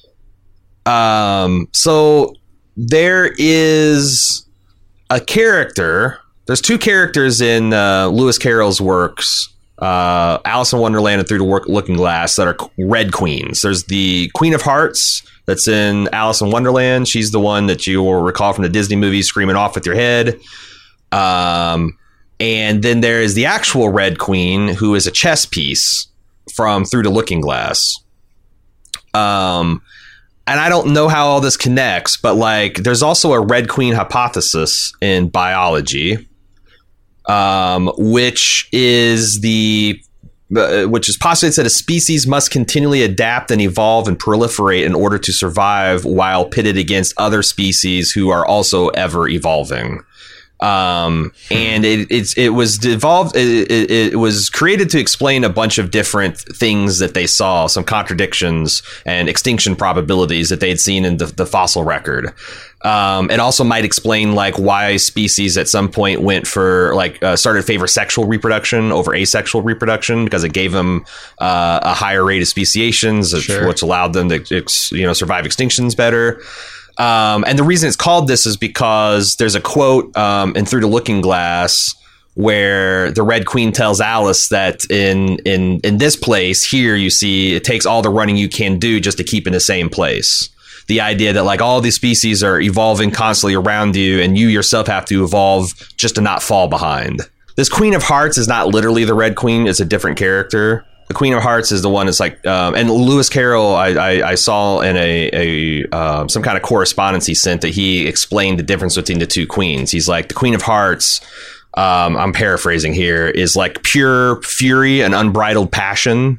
Um, so there is a character. There's two characters in uh, Lewis Carroll's works, uh, Alice in Wonderland and Through the Work- Looking Glass, that are red queens. There's the Queen of Hearts that's in Alice in Wonderland. She's the one that you will recall from the Disney movies, screaming off with your head. Um, and then there is the actual Red Queen, who is a chess piece from Through the Looking Glass. Um, and I don't know how all this connects, but like, there's also a Red Queen hypothesis in biology, um, which is the uh, which is postulates that a species must continually adapt and evolve and proliferate in order to survive while pitted against other species who are also ever evolving. Um, and it, it's, it was evolved. It, it, it was created to explain a bunch of different things that they saw, some contradictions and extinction probabilities that they'd seen in the, the fossil record. Um, it also might explain like why species at some point went for like uh, started to favor sexual reproduction over asexual reproduction, because it gave them uh, a higher rate of speciations, Sure. which allowed them to ex- you know survive extinctions better. Um, and the reason it's called this is because there's a quote um, in Through the Looking Glass where the Red Queen tells Alice that in in in this place here, you see, it takes all the running you can do just to keep in the same place. The idea that like all these species are evolving constantly around you, and you yourself have to evolve just to not fall behind. This Queen of Hearts is not literally the Red Queen. It's a different character. The Queen of Hearts is the one that's like, um, and Lewis Carroll, I, I, I saw in a, a uh, some kind of correspondence he sent that he explained the difference between the two queens. He's like, the Queen of Hearts, um, I'm paraphrasing here, is like pure fury and unbridled passion.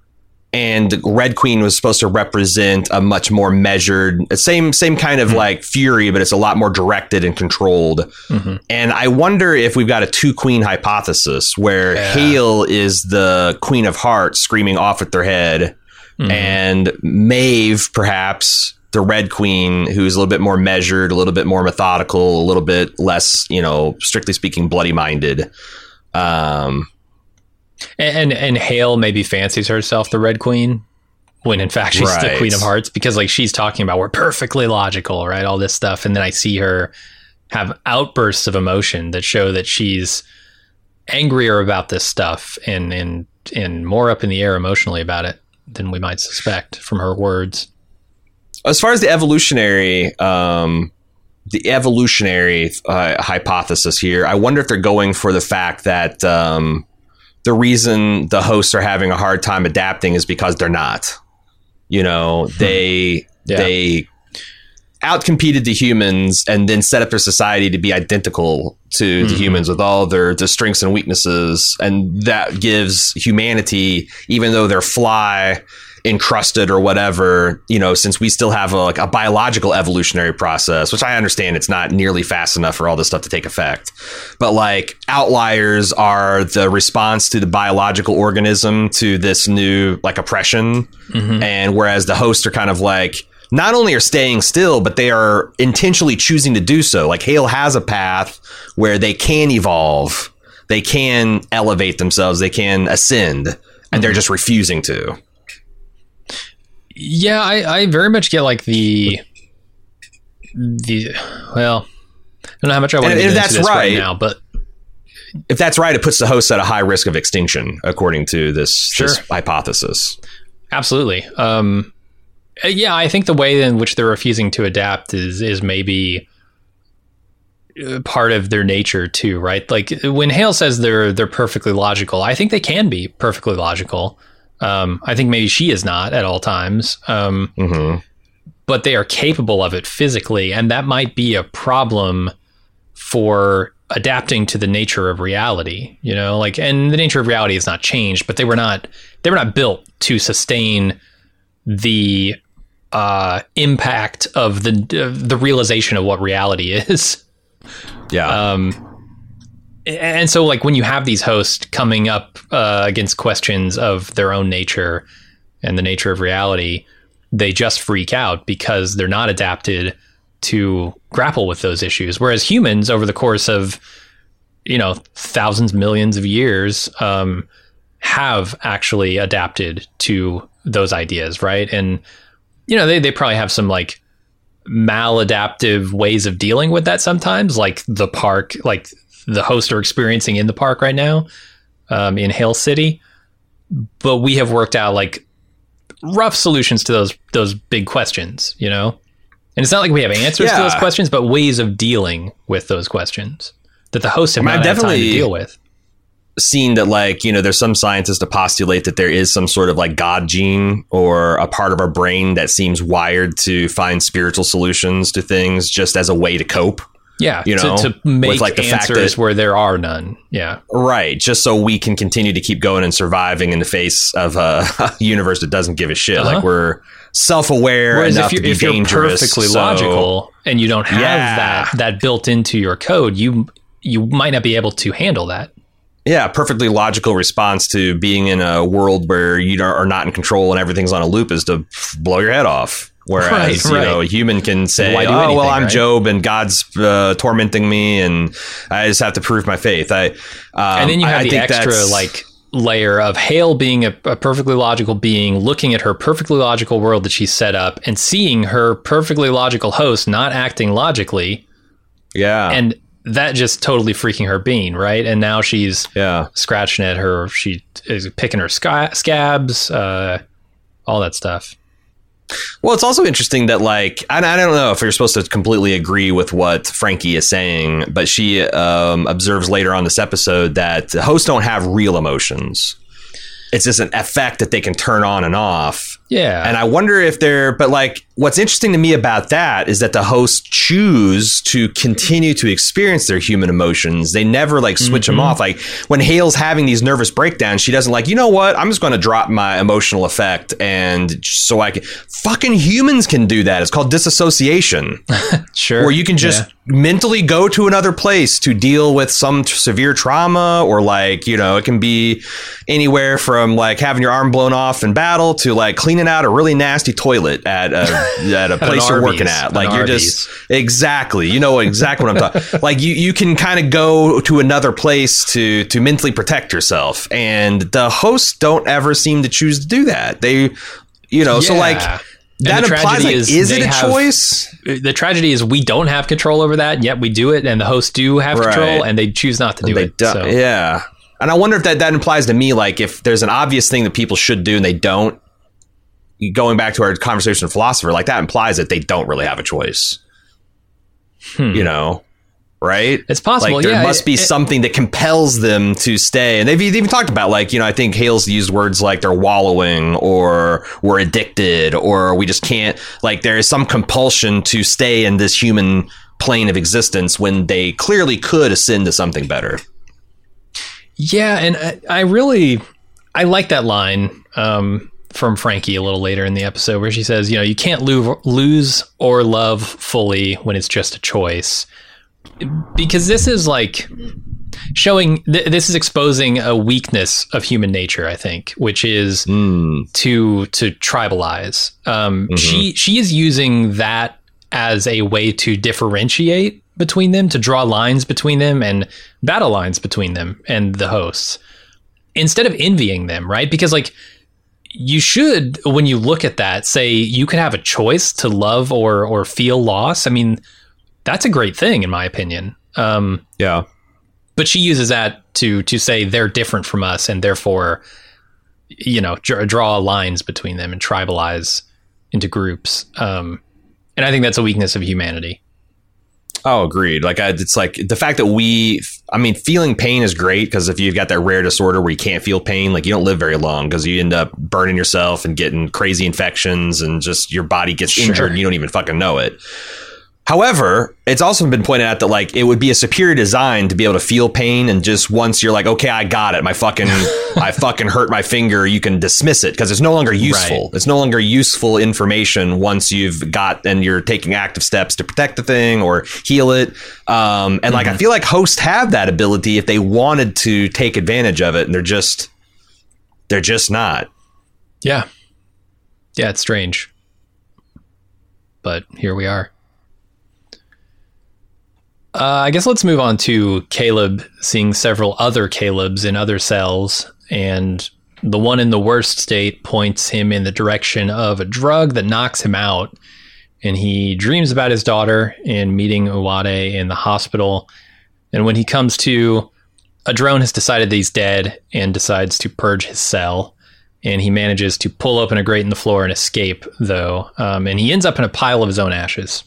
And the Red Queen was supposed to represent a much more measured, same same kind of mm-hmm. like fury, but it's a lot more directed and controlled. Mm-hmm. And I wonder if we've got a two queen hypothesis where yeah. Hale is the Queen of Hearts screaming off at their head, mm-hmm. and Maeve, perhaps the Red Queen, who's a little bit more measured, a little bit more methodical, a little bit less, you know, strictly speaking, bloody minded. Um, And and Hale maybe fancies herself the Red Queen when in fact she's right. the Queen of Hearts, because like she's talking about we're perfectly logical, right? All this stuff. And then I see her have outbursts of emotion that show that she's angrier about this stuff and and and more up in the air emotionally about it than we might suspect from her words. As far as the evolutionary um the evolutionary uh, hypothesis here, I wonder if they're going for the fact that um the reason the hosts are having a hard time adapting is because they're not, you know, they, yeah. they outcompeted the humans and then set up their society to be identical to mm-hmm. the humans with all their, their strengths and weaknesses. And that gives humanity, even though they're fly encrusted or whatever, you know, since we still have a, like a biological evolutionary process, which I understand it's not nearly fast enough for all this stuff to take effect. But like outliers are the response to the biological organism to this new like oppression. Mm-hmm. And whereas the hosts are kind of like, not only are staying still, but they are intentionally choosing to do so. Like Hale has a path where they can evolve, they can elevate themselves, they can ascend, and mm-hmm. they're just refusing to. Yeah, I, I very much get like the the well, I don't know how much I want to get into this right, right now, but if that's right, it puts the hosts at a high risk of extinction, according to this, sure. this hypothesis. Absolutely. Um, yeah, I think the way in which they're refusing to adapt is is maybe part of their nature too, right? Like when Hale says they're they're perfectly logical, I think they can be perfectly logical. Um, I think maybe she is not at all times, um, mm-hmm. but they are capable of it physically. And that might be a problem for adapting to the nature of reality, you know, like, and the nature of reality has not changed, but they were not, they were not built to sustain the, uh, impact of the, uh, the realization of what reality is. Yeah. Um, And so, like, when you have these hosts coming up uh, against questions of their own nature and the nature of reality, they just freak out because they're not adapted to grapple with those issues. Whereas humans, over the course of, you know, thousands, millions of years, um, have actually adapted to those ideas, right? And, you know, they, they probably have some, like, maladaptive ways of dealing with that sometimes, like the park, like... the hosts are experiencing in the park right now, um, in Hale City. But we have worked out like rough solutions to those those big questions, you know? And it's not like we have answers yeah. to those questions, but ways of dealing with those questions that the hosts have I mean, not had time to deal with. Seen that, like, you know, there's some scientists to postulate that there is some sort of like God gene or a part of our brain that seems wired to find spiritual solutions to things just as a way to cope. Yeah, you know, to, to make like the answers fact that, where there are none. Yeah, right. Just so we can continue to keep going and surviving in the face of a, a universe that doesn't give a shit. Uh-huh. Like we're self-aware Whereas enough if to be if dangerous. You're perfectly so, logical and you don't have yeah. that that built into your code, you you might not be able to handle that. Yeah, perfectly logical response to being in a world where you are not in control and everything's on a loop is to blow your head off. Whereas, right, you right. know, a human can say, Why do oh, anything, well, I'm right? Job and God's uh, tormenting me and I just have to prove my faith. I, um, and then you have I, the I extra that's... like layer of Hale being a, a perfectly logical being, looking at her perfectly logical world that she's set up and seeing her perfectly logical host not acting logically. Yeah. And that just totally freaking her bean, right? And now she's yeah. scratching at her. She is picking her sc- scabs, uh, all that stuff. Well, it's also interesting that, like, I, I don't know if you're supposed to completely agree with what Frankie is saying, but she um, observes later on this episode that hosts don't have real emotions. it's just an effect that they can turn on and off. Yeah. And I wonder if they're, but like, what's interesting to me about that is that the hosts choose to continue to experience their human emotions. They never like switch mm-hmm. them off. Like when Hale's having these nervous breakdowns, she doesn't like, you know what? I'm just going to drop my emotional effect. And so I can, fucking humans can do that. It's called disassociation. Sure. Where you can just yeah. mentally go to another place to deal with some t- severe trauma, or like, you know, it can be anywhere from like having your arm blown off in battle to like cleaning out a really nasty toilet at a, at a place you're working at. Like you're Arby's. just exactly, you know exactly what I'm talking. Like you, you can kind of go to another place to, to mentally protect yourself. And the hosts don't ever seem to choose to do that. They, you know, yeah. so like that implies like, is, is it a have, choice? The tragedy is we don't have control over that, yet we do it. And the hosts do have right. control and they choose not to do they it. Do, so. Yeah. And I wonder if that, that implies to me, like if there's an obvious thing that people should do and they don't, going back to our conversation with Philosopher, like that implies that they don't really have a choice, hmm. you know, right? It's possible. Like there yeah, must it, be it, something that compels them to stay. And they've even talked about like, you know, I think Hale's used words like they're wallowing or we're addicted or we just can't, like there is some compulsion to stay in this human plane of existence when they clearly could ascend to something better. Yeah. And I, I really, I like that line, um, from Frankie a little later in the episode where she says, you know, you can't lo- lose or love fully when it's just a choice, because this is like showing th- this is exposing a weakness of human nature, I think, which is mm. to to tribalize. Um, mm-hmm. She she is using that as a way to differentiate between them, to draw lines between them and battle lines between them and the hosts, instead of envying them, right? Because like, you should, when you look at that, say you could have a choice to love or or feel loss. I mean, that's a great thing, in my opinion. Um, yeah. But she uses that to to say they're different from us, and therefore, you know, dr- draw lines between them and tribalize into groups. Um, and I think that's a weakness of humanity. Oh, agreed. Like, I, it's like the fact that we, I mean, feeling pain is great because if you've got that rare disorder where you can't feel pain, like you don't live very long because you end up burning yourself and getting crazy infections and just your body gets sure. injured and you don't even fucking know it. However, it's also been pointed out that like it would be a superior design to be able to feel pain, and just once you're like, okay, I got it, my fucking, I fucking hurt my finger, you can dismiss it because it's no longer useful. Right. It's no longer useful information once you've got and you're taking active steps to protect the thing or heal it. Um, and mm-hmm. like I feel like hosts have that ability if they wanted to take advantage of it, and they're just, they're just not. Yeah, yeah, it's strange, but here we are. Uh, I guess let's move on to Caleb seeing several other Calebs in other cells, and the one in the worst state points him in the direction of a drug that knocks him out, and he dreams about his daughter and meeting Uwade in the hospital. And when he comes to, a drone has decided that he's dead and decides to purge his cell, and he manages to pull open a grate in the floor and escape, though, um, and he ends up in a pile of his own ashes.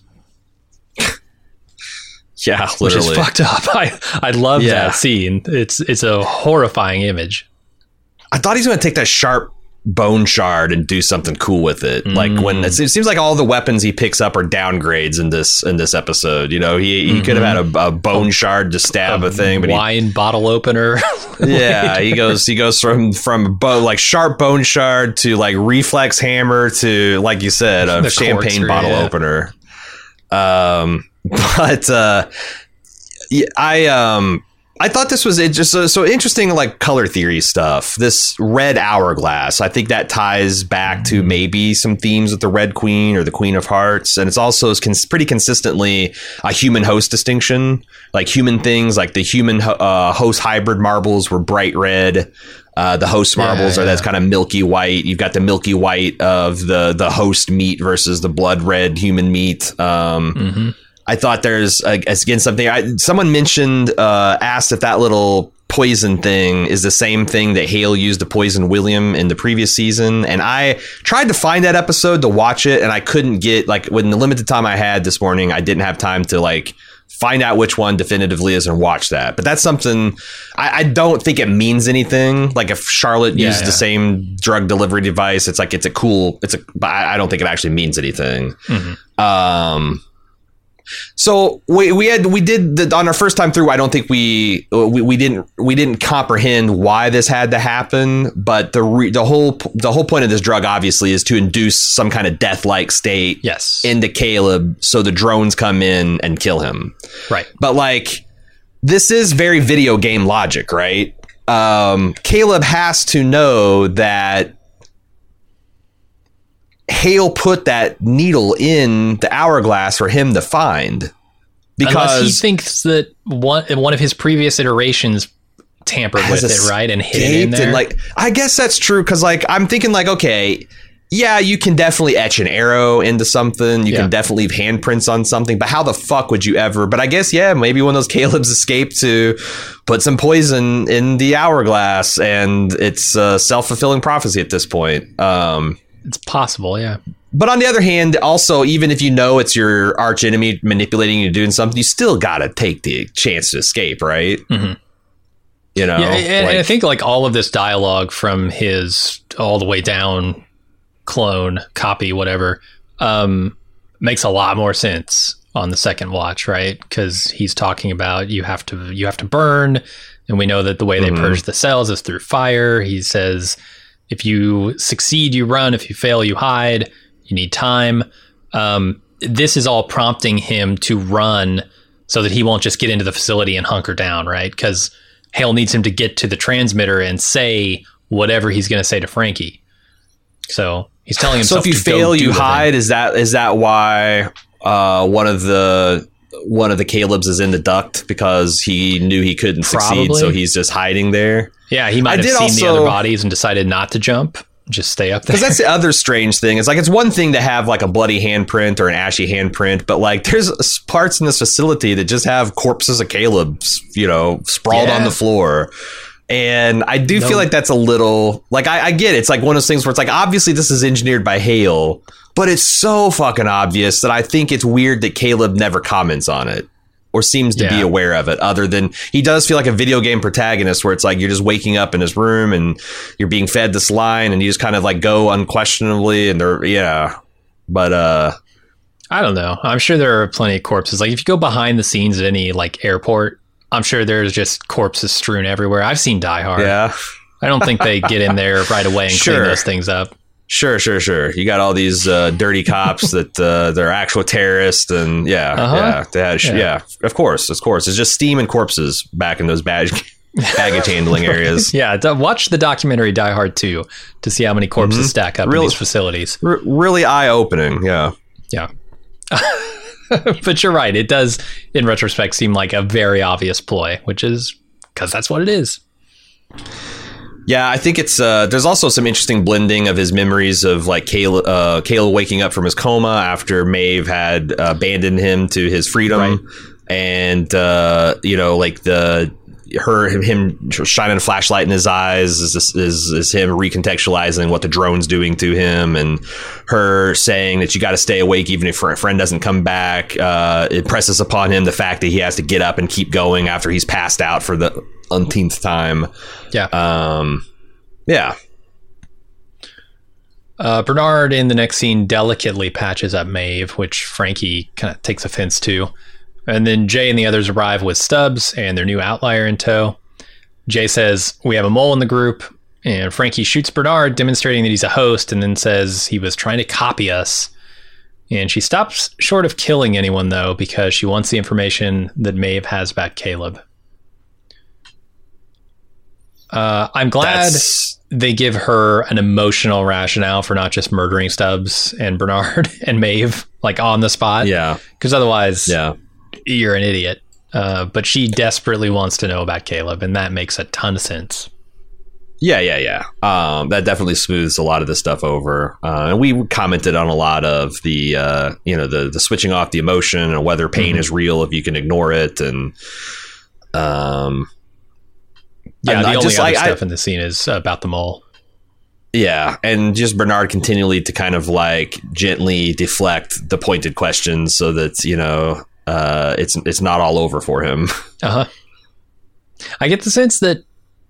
Yeah, literally. Which is fucked up. I, I love yeah. that scene. It's it's a horrifying image. I thought he's going to take that sharp bone shard and do something cool with it. Mm. Like when it seems like all the weapons he picks up are downgrades in this in this episode. You know, he he mm-hmm. could have had a, a bone shard to stab a, a thing, but wine he, bottle opener. yeah, he goes he goes from from bo- like sharp bone shard to like reflex hammer to, like you said, a champagne bottle yeah. opener. Um. But uh, I um I thought this was it just so, so interesting, like color theory stuff. This red hourglass, I think that ties back to maybe some themes with the Red Queen or the Queen of Hearts, and it's also cons- pretty consistently a human host distinction. Like human things, like the human uh, host hybrid marbles were bright red. Uh, the host marbles yeah, yeah. are that's kind of milky white. You've got the milky white of the the host meat versus the blood red human meat. Um, mm-hmm. I thought there's, uh, again, something I, someone mentioned, uh, asked if that little poison thing is the same thing that Hale used to poison William in the previous season. And I tried to find that episode to watch it, and I couldn't get, like, with the limited time I had this morning, I didn't have time to, like, find out which one definitively is and watch that. But that's something I, I don't think it means anything. Like if Charlotte Yeah, used yeah. the same drug delivery device, it's like it's a cool. It's a. But I, I don't think it actually means anything. Mm-hmm. Um. So we we had we did the, on our first time through. I don't think we we, we didn't we didn't comprehend why this had to happen. But the re, the whole the whole point of this drug obviously is to induce some kind of death like state Yes. into Caleb, so the drones come in and kill him. Right. But like this is very video game logic, right? Um, Caleb has to know that Hale put that needle in the hourglass for him to find, because Unless he thinks that one one of his previous iterations tampered with it, right, and hid it in there. And like, I guess that's true, because like I'm thinking like, okay, yeah, you can definitely etch an arrow into something. You Yeah. can definitely leave handprints on something, but how the fuck would you ever? But I guess, yeah, maybe one of those Caleb's escaped to put some poison in the hourglass, and it's a self-fulfilling prophecy at this point. Um, It's possible, yeah. But on the other hand, also, even if you know it's your arch enemy manipulating you, doing something, you still got to take the chance to escape, right? Mm-hmm. You know, Yeah, and, like- and I think like all of this dialogue from his all the way down clone, copy, whatever, um, makes a lot more sense on the second watch, right? Because he's talking about you have to you have to burn, and we know that the way they Mhm. purge the cells is through fire. He says, if you succeed, you run. If you fail, you hide. You need time. Um, this is all prompting him to run so that he won't just get into the facility and hunker down, right? Because Hale needs him to get to the transmitter and say whatever he's going to say to Frankie. So he's telling So himself if you to go fail, do you the hide. thing. Is that is that why uh, one of the one of the Caleb's is in the duct, because he knew he couldn't succeed, Probably. so he's just hiding there? Yeah, he I might have did seen the also- other bodies and decided not to jump, just stay up there. Because that's the other strange thing. It's like, it's one thing to have like a bloody handprint or an ashy handprint, but like there's parts in this facility that just have corpses of Caleb's, you know, sprawled Yeah. on the floor. And I do No. feel like that's a little like, I, I get it. It's like one of those things where it's like, obviously this is engineered by Hale, but it's so fucking obvious that I think it's weird that Caleb never comments on it or seems to be Yeah. aware of it, other than he does feel like a video game protagonist where it's like you're just waking up in his room and you're being fed this line and you just kind of like go unquestionably, and they're, yeah. But uh I don't know. I'm sure there are plenty of corpses. Like if you go behind the scenes at any like airport, I'm sure there's just corpses strewn everywhere. I've seen Die Hard. yeah. I don't think they get in there right away and Sure. clean those things up. Sure, sure, sure. You got all these uh, dirty cops that uh, they're actual terrorists, and yeah, Uh-huh. yeah, they had, Yeah. yeah, of course, of course. It's just steam and corpses back in those baggage baggage handling areas. Yeah, d- watch the documentary Die Hard two to see how many corpses Mhm. stack up Real- in these facilities. R- really eye opening. Yeah. Yeah. But you're right. It does, in retrospect, seem like a very obvious ploy, which is because that's what it is. Yeah, I think it's uh, there's also some interesting blending of his memories of like Kayla, uh, Kayla waking up from his coma after Maeve had uh, abandoned him to his freedom, Right. and uh, you know, like the her him, him shining a flashlight in his eyes is, is is him recontextualizing what the drone's doing to him, and her saying that you got to stay awake even if a friend doesn't come back. Uh, it presses upon him the fact that he has to get up and keep going after he's passed out for the umpteenth time. Yeah. Um, yeah. Uh, Bernard in the next scene delicately patches up Maeve, which Frankie kind of takes offense to. And then Jay and the others arrive with Stubbs and their new outlier in tow. Jay says, "We have a mole in the group." And Frankie shoots Bernard, demonstrating that he's a host, and then says he was trying to copy us. And she stops short of killing anyone, though, because she wants the information that Maeve has about Caleb. Uh, I'm glad That's- they give her an emotional rationale for not just murdering Stubbs and Bernard and Maeve, like on the spot. Yeah. Because otherwise, Yeah. you're an idiot. Uh, but she desperately wants to know about Caleb, and that makes a ton of sense. Yeah, yeah, yeah. Um, that definitely smooths a lot of this stuff over. Uh, and we commented on a lot of the, uh, you know, the the switching off the emotion and whether pain Mm-hmm. is real if you can ignore it. And um, Yeah, and the I only just, other I- stuff I- in the scene is about the mole. yeah, and just Bernard continually to kind of like gently deflect the pointed questions so that, you know, uh, it's it's not all over for him. Uh huh. I get the sense that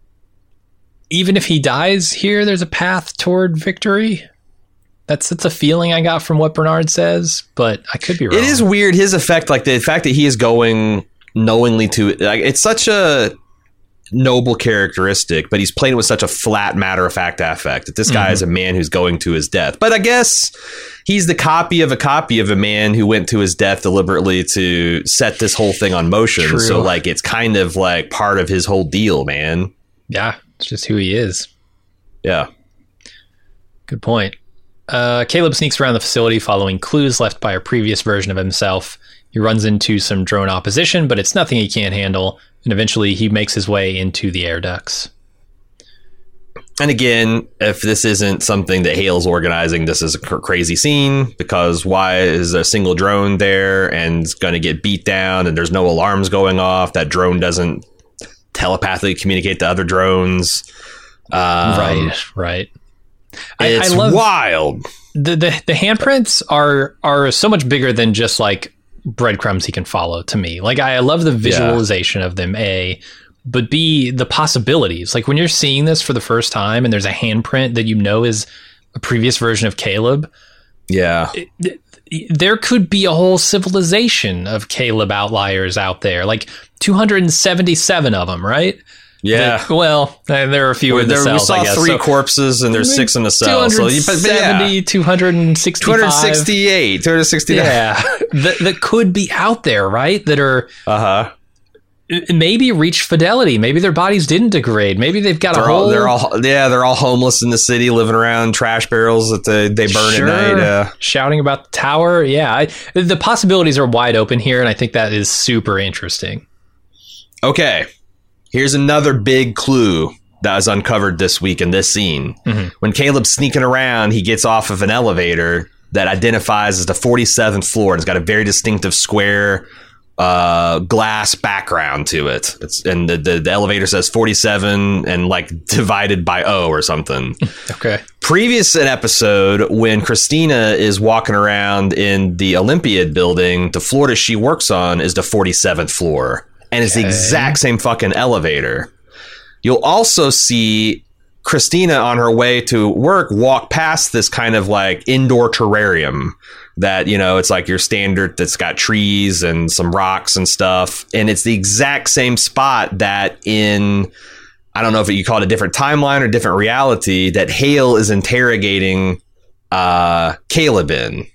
even if he dies here, there's a path toward victory. That's that's a feeling I got from what Bernard says, but I could be wrong. It is weird, his effect, like the fact that he is going knowingly to, like, it's such a noble characteristic, but he's playing with such a flat, matter-of-fact affect that this guy mm-hmm. is a man who's going to his death. But I guess he's the copy of a copy of a man who went to his death deliberately to set this whole thing on motion. True. So, like, it's kind of like part of his whole deal, man. Yeah, it's just who he is. Yeah. Good point. Uh, Caleb sneaks around the facility following clues left by a previous version of himself. He runs into some drone opposition, but it's nothing he can't handle. And eventually he makes his way into the air ducts. And again, if this isn't something that Hale's organizing, this is a cr- crazy scene, because why is a single drone there and it's going to get beat down and there's no alarms going off? That drone doesn't telepathically communicate to other drones. Um, right, right. It's I, I love wild. The, the the handprints are are so much bigger than just like breadcrumbs he can follow to me. Like, I love the visualization yeah. of them, A, but B, the possibilities. Like, when you're seeing this for the first time and there's a handprint that you know is a previous version of Caleb. Yeah. It, it, there could be a whole civilization of Caleb outliers out there, like two hundred seventy-seven of them, right? Yeah. That, well, there are a few in the there, cells, we saw I guess. three so, corpses and there's six in the cell. two hundred seventy, so, two hundred sixty-five. two hundred sixty-eight, two hundred sixty-nine. Yeah. that, that could be out there, right? That are uh-huh. maybe reached fidelity. Maybe their bodies didn't degrade. Maybe they've got they're a whole... All, they're all, yeah, they're all homeless in the city, living around trash barrels that they, they burn sure. at night. Uh. Shouting about the tower. Yeah. I, the possibilities are wide open here, and I think that is super interesting. Okay. Here's another big clue that was uncovered this week in this scene. Mm-hmm. When Caleb's sneaking around, he gets off of an elevator that identifies as the forty-seventh floor. And it's got a very distinctive square uh, glass background to it. It's, and the, the, the elevator says forty-seven and like divided by O or something. Okay. Previous an episode, when Christina is walking around in the Olympiad building, the floor that she works on is the forty-seventh floor. And it's okay. the exact same fucking elevator. You'll also see Christina on her way to work walk past this kind of like indoor terrarium that, you know, it's like your standard that's got trees and some rocks and stuff. And it's the exact same spot that in, I don't know if you call it a different timeline or different reality, that Hale is interrogating uh, Caleb in.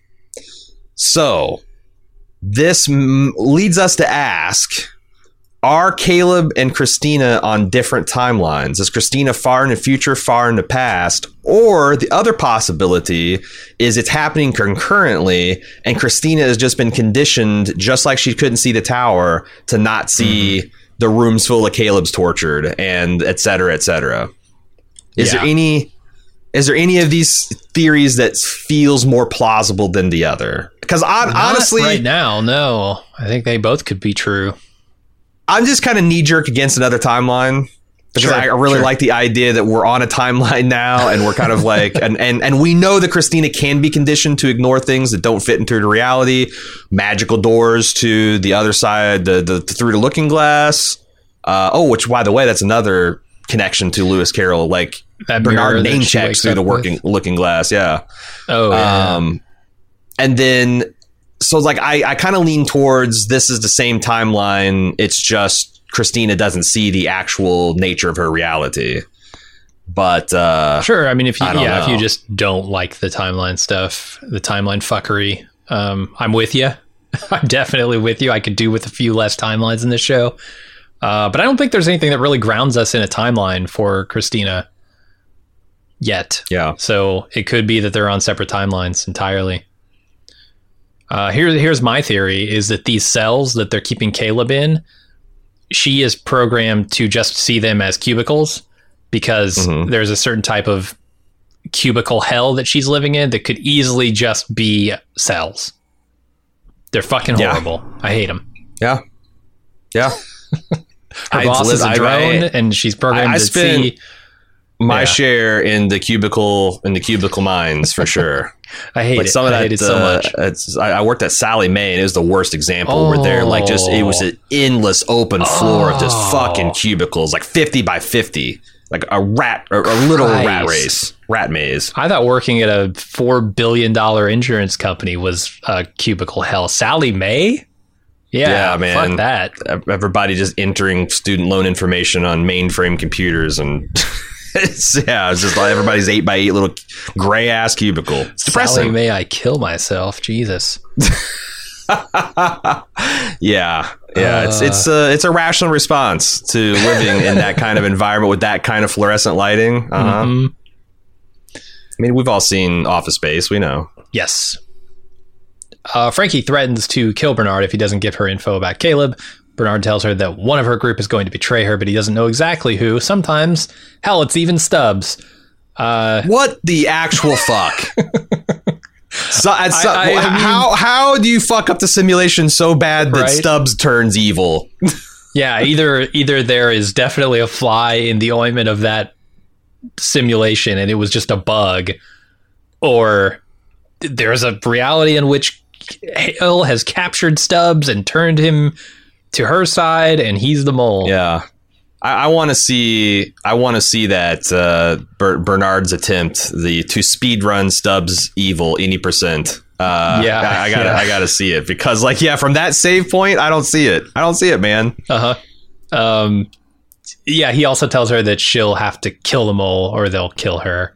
So this m- leads us to ask... Are Caleb and Christina on different timelines? Is Christina far in the future, far in the past? Or the other possibility is it's happening concurrently and Christina has just been conditioned, just like she couldn't see the tower, to not see mm-hmm. the rooms full of Caleb's tortured, and et cetera, et cetera. Is yeah. there any... Is there any of these theories that feels more plausible than the other? Because honestly... right now, no. I think they both could be true. I'm just kind of knee-jerk against another timeline because sure, I really sure. like the idea that we're on a timeline now and we're kind of like, and, and, and we know that Christina can be conditioned to ignore things that don't fit into the reality. Magical doors to the other side, the, the, the through the looking glass. Uh, oh, which, by the way, that's another connection to Lewis Carroll. Like that Bernard name checks through the working with. looking glass. Yeah. Oh, yeah. Um, and then... So, like, I, I kind of lean towards this is the same timeline. It's just Christina doesn't see the actual nature of her reality. But uh, sure, I mean, if you yeah, know. if you just don't like the timeline stuff, the timeline fuckery, um, I'm with you. I'm definitely with you. I could do with a few less timelines in this show, uh, but I don't think there's anything that really grounds us in a timeline for Christina yet. Yeah. So it could be that they're on separate timelines entirely. Uh, here, here's my theory, is that these cells that they're keeping Caleb in, she is programmed to just see them as cubicles because mm-hmm. there's a certain type of cubicle hell that she's living in that could easily just be cells. They're fucking horrible. Yeah. I hate them. Yeah. Yeah. Her boss is a drone I, I, and she's programmed I, I to spend, see... my Yeah. share in the cubicle in the cubicle mines for sure. I hate Like it. some of I that, hate it so uh, much. It's, I, I worked at Sally Mae, and it was the worst example. Where they're like just it was an endless open floor of just Oh. fucking cubicles, like fifty by fifty, like a rat or a little rat Christ. race, rat maze. I thought working at a four billion dollar insurance company was a cubicle hell. Sally Mae? Yeah, Yeah, man. Fuck that. Everybody just entering student loan information on mainframe computers, and it's, yeah, it's just like everybody's eight by eight little gray ass cubicle. It's Sally depressing. Mae, I kill myself. Jesus. Yeah, yeah, it's it's a it's a rational response to living in that kind of environment with that kind of fluorescent lighting. Uh-huh. Mhm. I mean, we've all seen Office Space. We know. Yes. Uh, Frankie threatens to kill Bernard if he doesn't give her info about Caleb. Bernard tells her that one of her group is going to betray her, but he doesn't know exactly who. Sometimes, hell, it's even Stubbs. Uh, What the actual fuck? So, at so, I- I- I mean- how how do you fuck up the simulation so bad that Right? Stubbs turns evil? yeah, either either there is definitely a fly in the ointment of that simulation, and it was just a bug, or there's a reality in which Hale has captured Stubbs and turned him to her side, and he's the mole. Yeah, I, I want to see. I want to see that uh, Ber- Bernard's attempt the to speed run Stubbs evil any percent. Uh, Yeah, I, I gotta, yeah. I gotta see it because, like, yeah, from that save point, I don't see it. I don't see it, man. Uh huh. Um, yeah, he also tells her that she'll have to kill the mole or they'll kill her.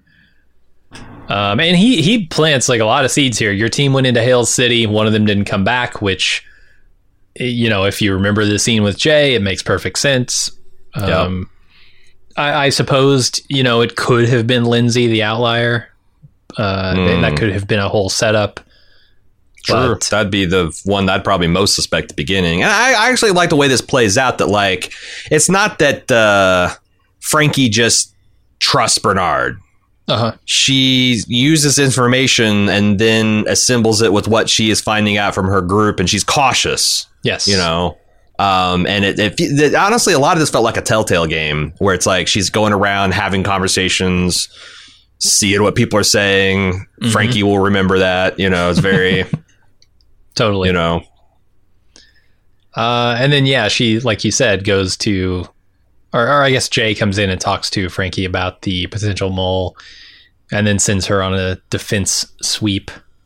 Um, and he he plants like a lot of seeds here. Your team went into Hale's City. One of them didn't come back, which, you know, if you remember the scene with Jay, it makes perfect sense. Um, I, I supposed, you know, it could have been Lindsay, the outlier. Uh, Mm. That could have been a whole setup. Sure, But- that'd be the one I'd probably most suspect at the beginning. And I, I actually like the way this plays out. That like, it's not that uh, Frankie just trusts Bernard. Uh-huh. She uses information and then assembles it with what she is finding out from her group, and she's cautious. Yes. You know, um, and it, it, it honestly, a lot of this felt like a Telltale game where it's like she's going around having conversations, seeing what people are saying. Mm-hmm. Frankie will remember that. You know, it's very, Totally. you know. Uh, and then, yeah, she, like you said, goes to, or, or I guess Jay comes in and talks to Frankie about the potential mole and then sends her on a defense sweep.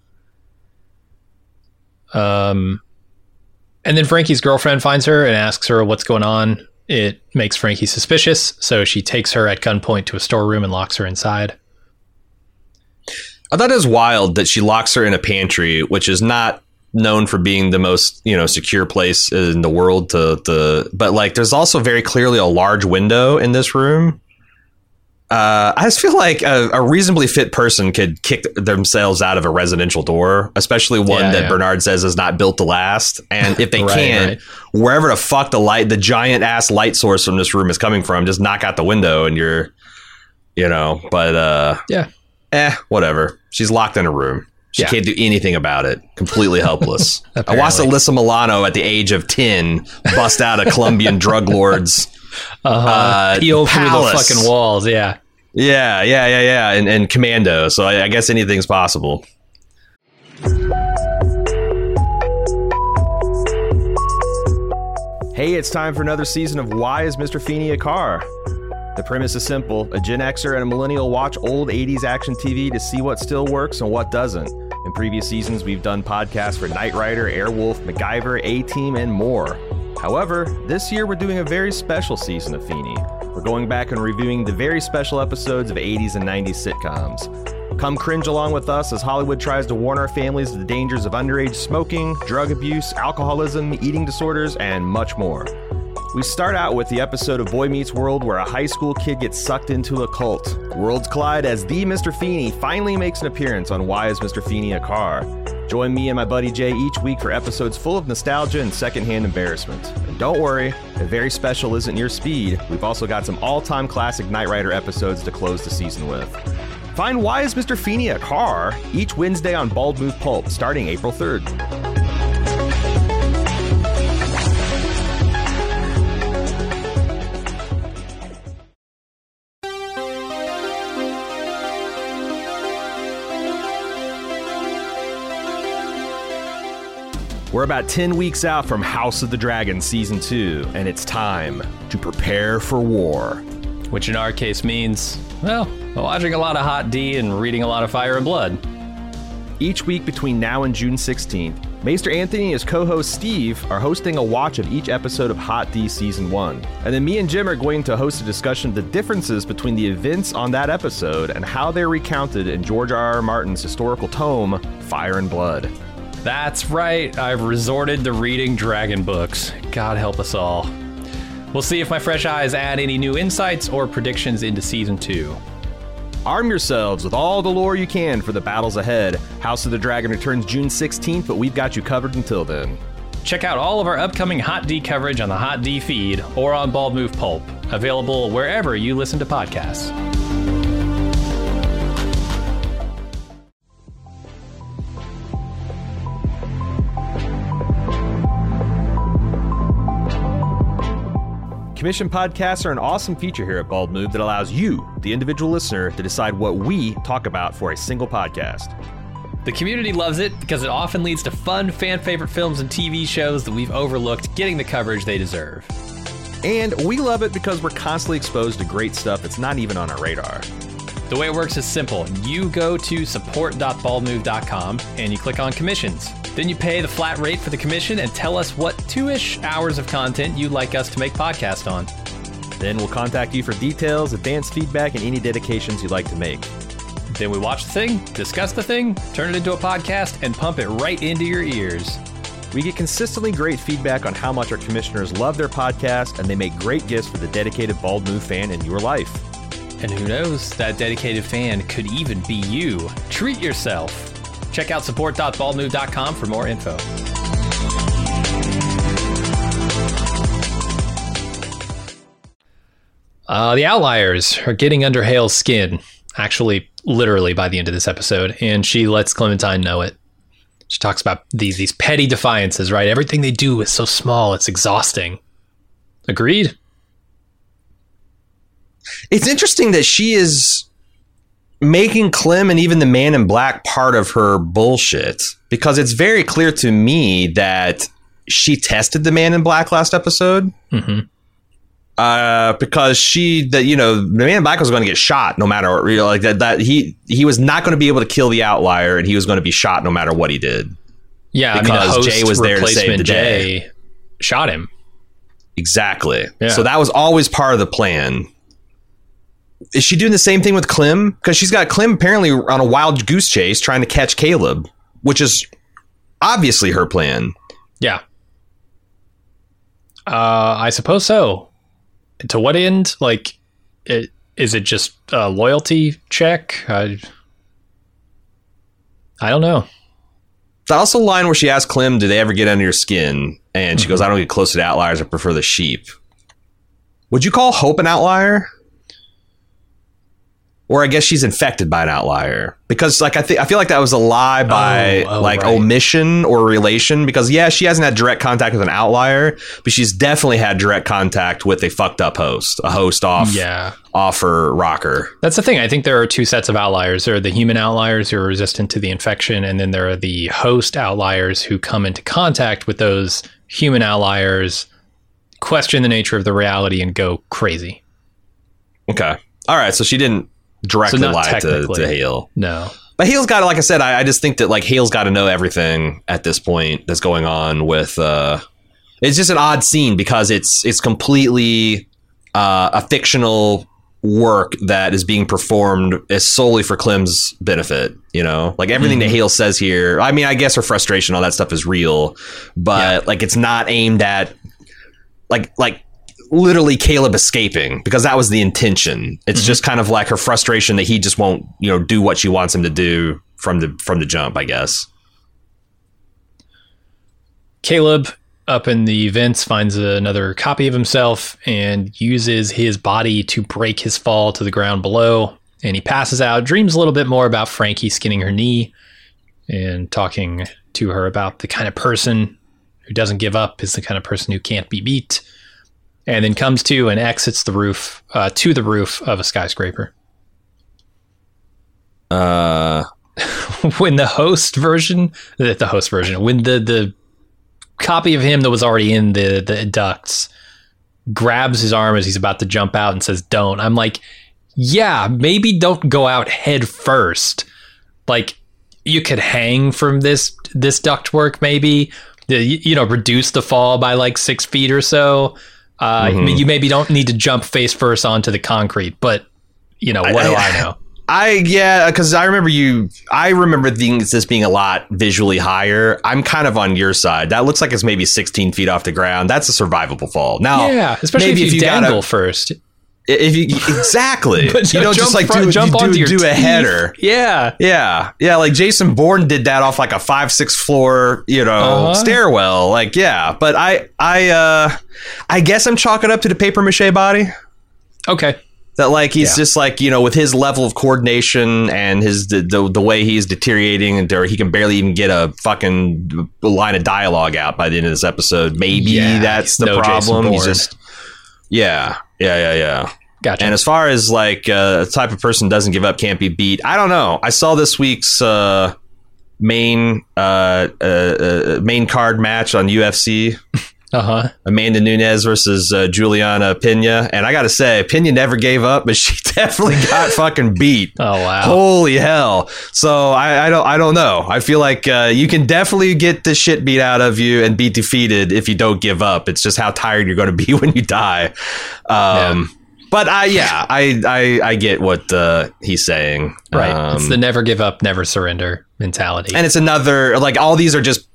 Um, and then Frankie's girlfriend finds her and asks her what's going on. It makes Frankie suspicious, so she takes her at gunpoint to a storeroom and locks her inside. I thought it was wild that she locks her in a pantry, which is not known for being the most, you know, secure place in the world to, to but like there's also very clearly a large window in this room. Uh, I just feel like a, a reasonably fit person could kick themselves out of a residential door, especially one Yeah, that yeah. Bernard says is not built to last. And if they Right, can, right. wherever the fuck the light, the giant ass light source from this room is coming from, just knock out the window and you're, you know, but uh, Yeah. eh, whatever. She's locked in a room. She Yeah. can't do anything about it. Completely helpless. I Apparently. watched Alyssa Milano at the age of ten bust out a Colombian drug lord's. Uh-huh. Uh, Peel through the palace. fucking walls, yeah. Yeah, yeah, yeah, yeah. And, and Commando. So I, I guess anything's possible. Hey, it's time for another season of Why is Mister Feeney a Car? The premise is simple. A Gen Xer and a millennial watch old eighties action T V to see what still works and what doesn't. In previous seasons, we've done podcasts for Knight Rider, Airwolf, MacGyver, A-Team, and more. However, this year we're doing a very special season of Feeney. We're going back and reviewing the very special episodes of eighties and nineties sitcoms. Come cringe along with us as Hollywood tries to warn our families of the dangers of underage smoking, drug abuse, alcoholism, eating disorders, and much more. We start out with the episode of Boy Meets World where a high school kid gets sucked into a cult. Worlds collide as the Mister Feeney finally makes an appearance on Why is Mister Feeney a Car? Join me and my buddy Jay each week for episodes full of nostalgia and secondhand embarrassment. And don't worry, if very special isn't your speed, we've also got some all-time classic Knight Rider episodes to close the season with. Find Why is Mister Feeney a Car? Each Wednesday on Bald Move Pulp, starting April third. We're about ten weeks out from House of the Dragon Season two, and it's time to prepare for war. Which in our case means, well, watching a lot of Hot D and reading a lot of Fire and Blood. Each week between now and June sixteenth, Maester Anthony and his co-host Steve are hosting a watch of each episode of Hot D Season one. And then me and Jim are going to host a discussion of the differences between the events on that episode and how they're recounted in George R R. Martin's historical tome, Fire and Blood. That's right, I've resorted to reading dragon books. God help us all. We'll see if my fresh eyes add any new insights or predictions into Season two. Arm yourselves with all the lore you can for the battles ahead. House of the Dragon returns June sixteenth, but we've got you covered until then. Check out all of our upcoming Hot D coverage on the Hot D feed or on Bald Move Pulp, available wherever you listen to podcasts. Commission podcasts are an awesome feature here at Bald Move that allows you, the individual listener, to decide what we talk about for a single podcast. The community loves it because it often leads to fun, fan-favorite films and T V shows that we've overlooked getting the coverage they deserve. And we love it because we're constantly exposed to great stuff that's not even on our radar. The way it works is simple. You go to support dot bald move dot com and you click on commissions. Then you pay the flat rate for the commission and tell us what two-ish hours of content you'd like us to make podcast on. Then we'll contact you for details, advanced feedback, and any dedications you'd like to make. Then we watch the thing, discuss the thing, turn it into a podcast, and pump it right into your ears. We get consistently great feedback on how much our commissioners love their podcast, and they make great gifts for the dedicated Bald Move fan in your life. And who knows, that dedicated fan could even be you. Treat yourself. Check out support dot bald move dot com for more info. Uh, the Outliers are getting under Hale's skin, actually, literally by the end of this episode, and she lets Clementine know it. She talks about these these petty defiances, right? Everything they do is so small, it's exhausting. Agreed? It's interesting that she is making Clem and even the Man in Black part of her bullshit, because it's very clear to me that she tested the Man in Black last episode. Mm-hmm. Uh, because she, that you know, the Man in Black was going to get shot no matter what, you know, like that. That he he was not going to be able to kill the Outlier, and he was going to be shot no matter what he did. Yeah, because I mean, the Jay was there to save the Jay day. Shot him. Exactly. Yeah. So that was always part of the plan. Is she doing the same thing with Clem? Because she's got Clem apparently on a wild goose chase trying to catch Caleb, which is obviously her plan. Yeah. Uh, I suppose so. To what end? Like, it, is it just a loyalty check? I, I don't know. There's also a line where she asks Clem, do they ever get under your skin? And she mm-hmm. goes, I don't get close to the Outliers. I prefer the sheep. Would you call Hope an outlier? Or I guess she's infected by an outlier, because like I think I feel like that was a lie by oh, oh, like right. omission or relation, because yeah, she hasn't had direct contact with an outlier, but she's definitely had direct contact with a fucked up host, a host off, yeah. off her rocker. That's the thing. I think there are two sets of outliers. There are the human outliers who are resistant to the infection, and then there are the host outliers who come into contact with those human outliers, question the nature of the reality, and go crazy. Okay. All right. So she didn't directly so lie to, to Hale. No. But Hale's got to, like I said, I, I just think that like Hale's got to know everything at this point that's going on with, uh, it's just an odd scene because it's, it's completely, uh, a fictional work that is being performed is solely for Clem's benefit, you know, like everything mm-hmm. that Hale says here. I mean, I guess her frustration, all that stuff is real, but yeah. like, it's not aimed at like, like, literally Caleb escaping, because that was the intention. It's mm-hmm. just kind of like her frustration that he just won't, you know, do what she wants him to do from the from the jump, I guess. Caleb up in the vents finds another copy of himself and uses his body to break his fall to the ground below, and he passes out, dreams a little bit more about Frankie skinning her knee and talking to her about the kind of person who doesn't give up is the kind of person who can't be beat. And then comes to and exits the roof, uh, to the roof of a skyscraper. Uh, when the host version, the, the host version, when the, the copy of him that was already in the, the ducts grabs his arm as he's about to jump out and says, don't. I'm like, yeah, maybe don't go out head first. Like, you could hang from this this ductwork, maybe, you, you know, reduce the fall by like six feet or so. Uh, mm-hmm. You maybe don't need to jump face first onto the concrete, but, you know, what I, do I know? I, yeah, because I remember you, I remember things this being a lot visually higher. I'm kind of on your side. That looks like it's maybe sixteen feet off the ground. That's a survivable fall. Now, yeah, especially maybe if you, if you dangle gotta, first. If you exactly, but you don't just like front, do, jump do, onto do, your do a teeth. header. Yeah, yeah, yeah. Like Jason Bourne did that off like a five, six floor, you know, uh-huh. stairwell. Like, yeah. But I, I, uh, I guess I'm chalking up to the paper mache body. Okay. That like he's yeah. just like, you know, with his level of coordination and his the the, the way he's deteriorating, and or he can barely even get a fucking line of dialogue out by the end of this episode. Maybe yeah, that's the no problem. He's just yeah, yeah, yeah, yeah. Gotcha. And as far as like uh, a type of person doesn't give up, can't be beat, I don't know. I saw this week's uh, main uh, uh, uh, main card match on U F C. Uh-huh. Amanda Nunes versus uh, Juliana Pena. And I got to say, Pena never gave up, but she definitely got fucking beat. Oh, wow. Holy hell. So I, I don't I don't know. I feel like uh, you can definitely get the shit beat out of you and be defeated if you don't give up. It's just how tired you're going to be when you die. Um, yeah. But I, yeah, I, I, I get what uh, he's saying. Right. Um, it's the never give up, never surrender mentality. And it's another, like, all these are just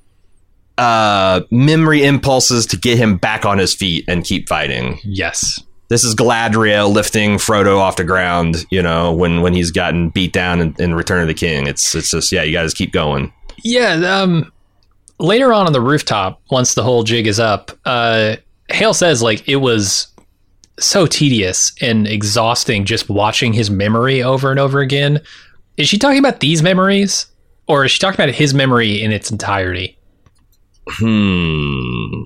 uh memory impulses to get him back on his feet and keep fighting. Yes, this is Galadriel lifting Frodo off the ground, you know, when when he's gotten beat down in, in Return of the King. It's it's just, yeah, you guys keep going. Yeah. Um later on on the rooftop, once the whole jig is up, uh Hale says like it was so tedious and exhausting just watching his memory over and over again. Is she talking about these memories, or is she talking about his memory in its entirety? Hmm.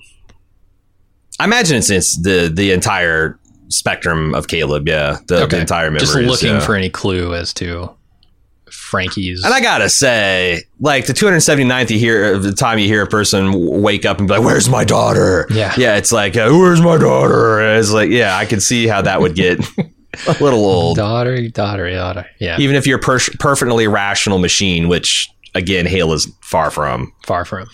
I imagine it's, it's the the entire spectrum of Caleb. Yeah, the, okay. the entire memories. Just looking yeah. for any clue as to Frankie's. And I gotta say, like the two hundred seventy-ninth, you hear the time you hear a person wake up and be like, "Where's my daughter?" Yeah, yeah. It's like, uh, "Where's my daughter?" And it's like, yeah, I can see how that would get a little old. Daughter, daughter, daughter. Yeah. Even if you're a per- perfectly rational machine, which again, Hale is far from. Far from.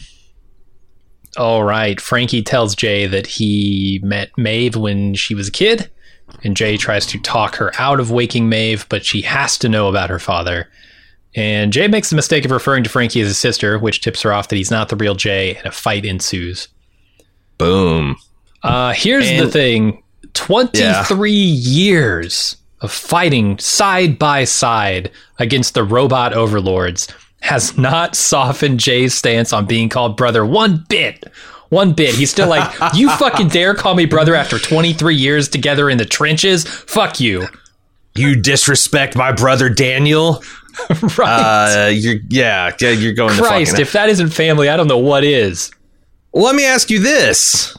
All right. Frankie tells Jay that he met Maeve when she was a kid, and Jay tries to talk her out of waking Maeve, but she has to know about her father. And Jay makes the mistake of referring to Frankie as his sister, which tips her off that he's not the real Jay, and a fight ensues. Boom. Uh, here's and, the thing. twenty-three yeah. years of fighting side by side against the robot overlords has not softened Jay's stance on being called brother one bit. One bit. He's still like, you fucking dare call me brother after twenty-three years together in the trenches? Fuck you. You disrespect my brother Daniel? Right. Uh, you're, yeah, you're going Christ, to if that isn't family, I don't know what is. Well, let me ask you this.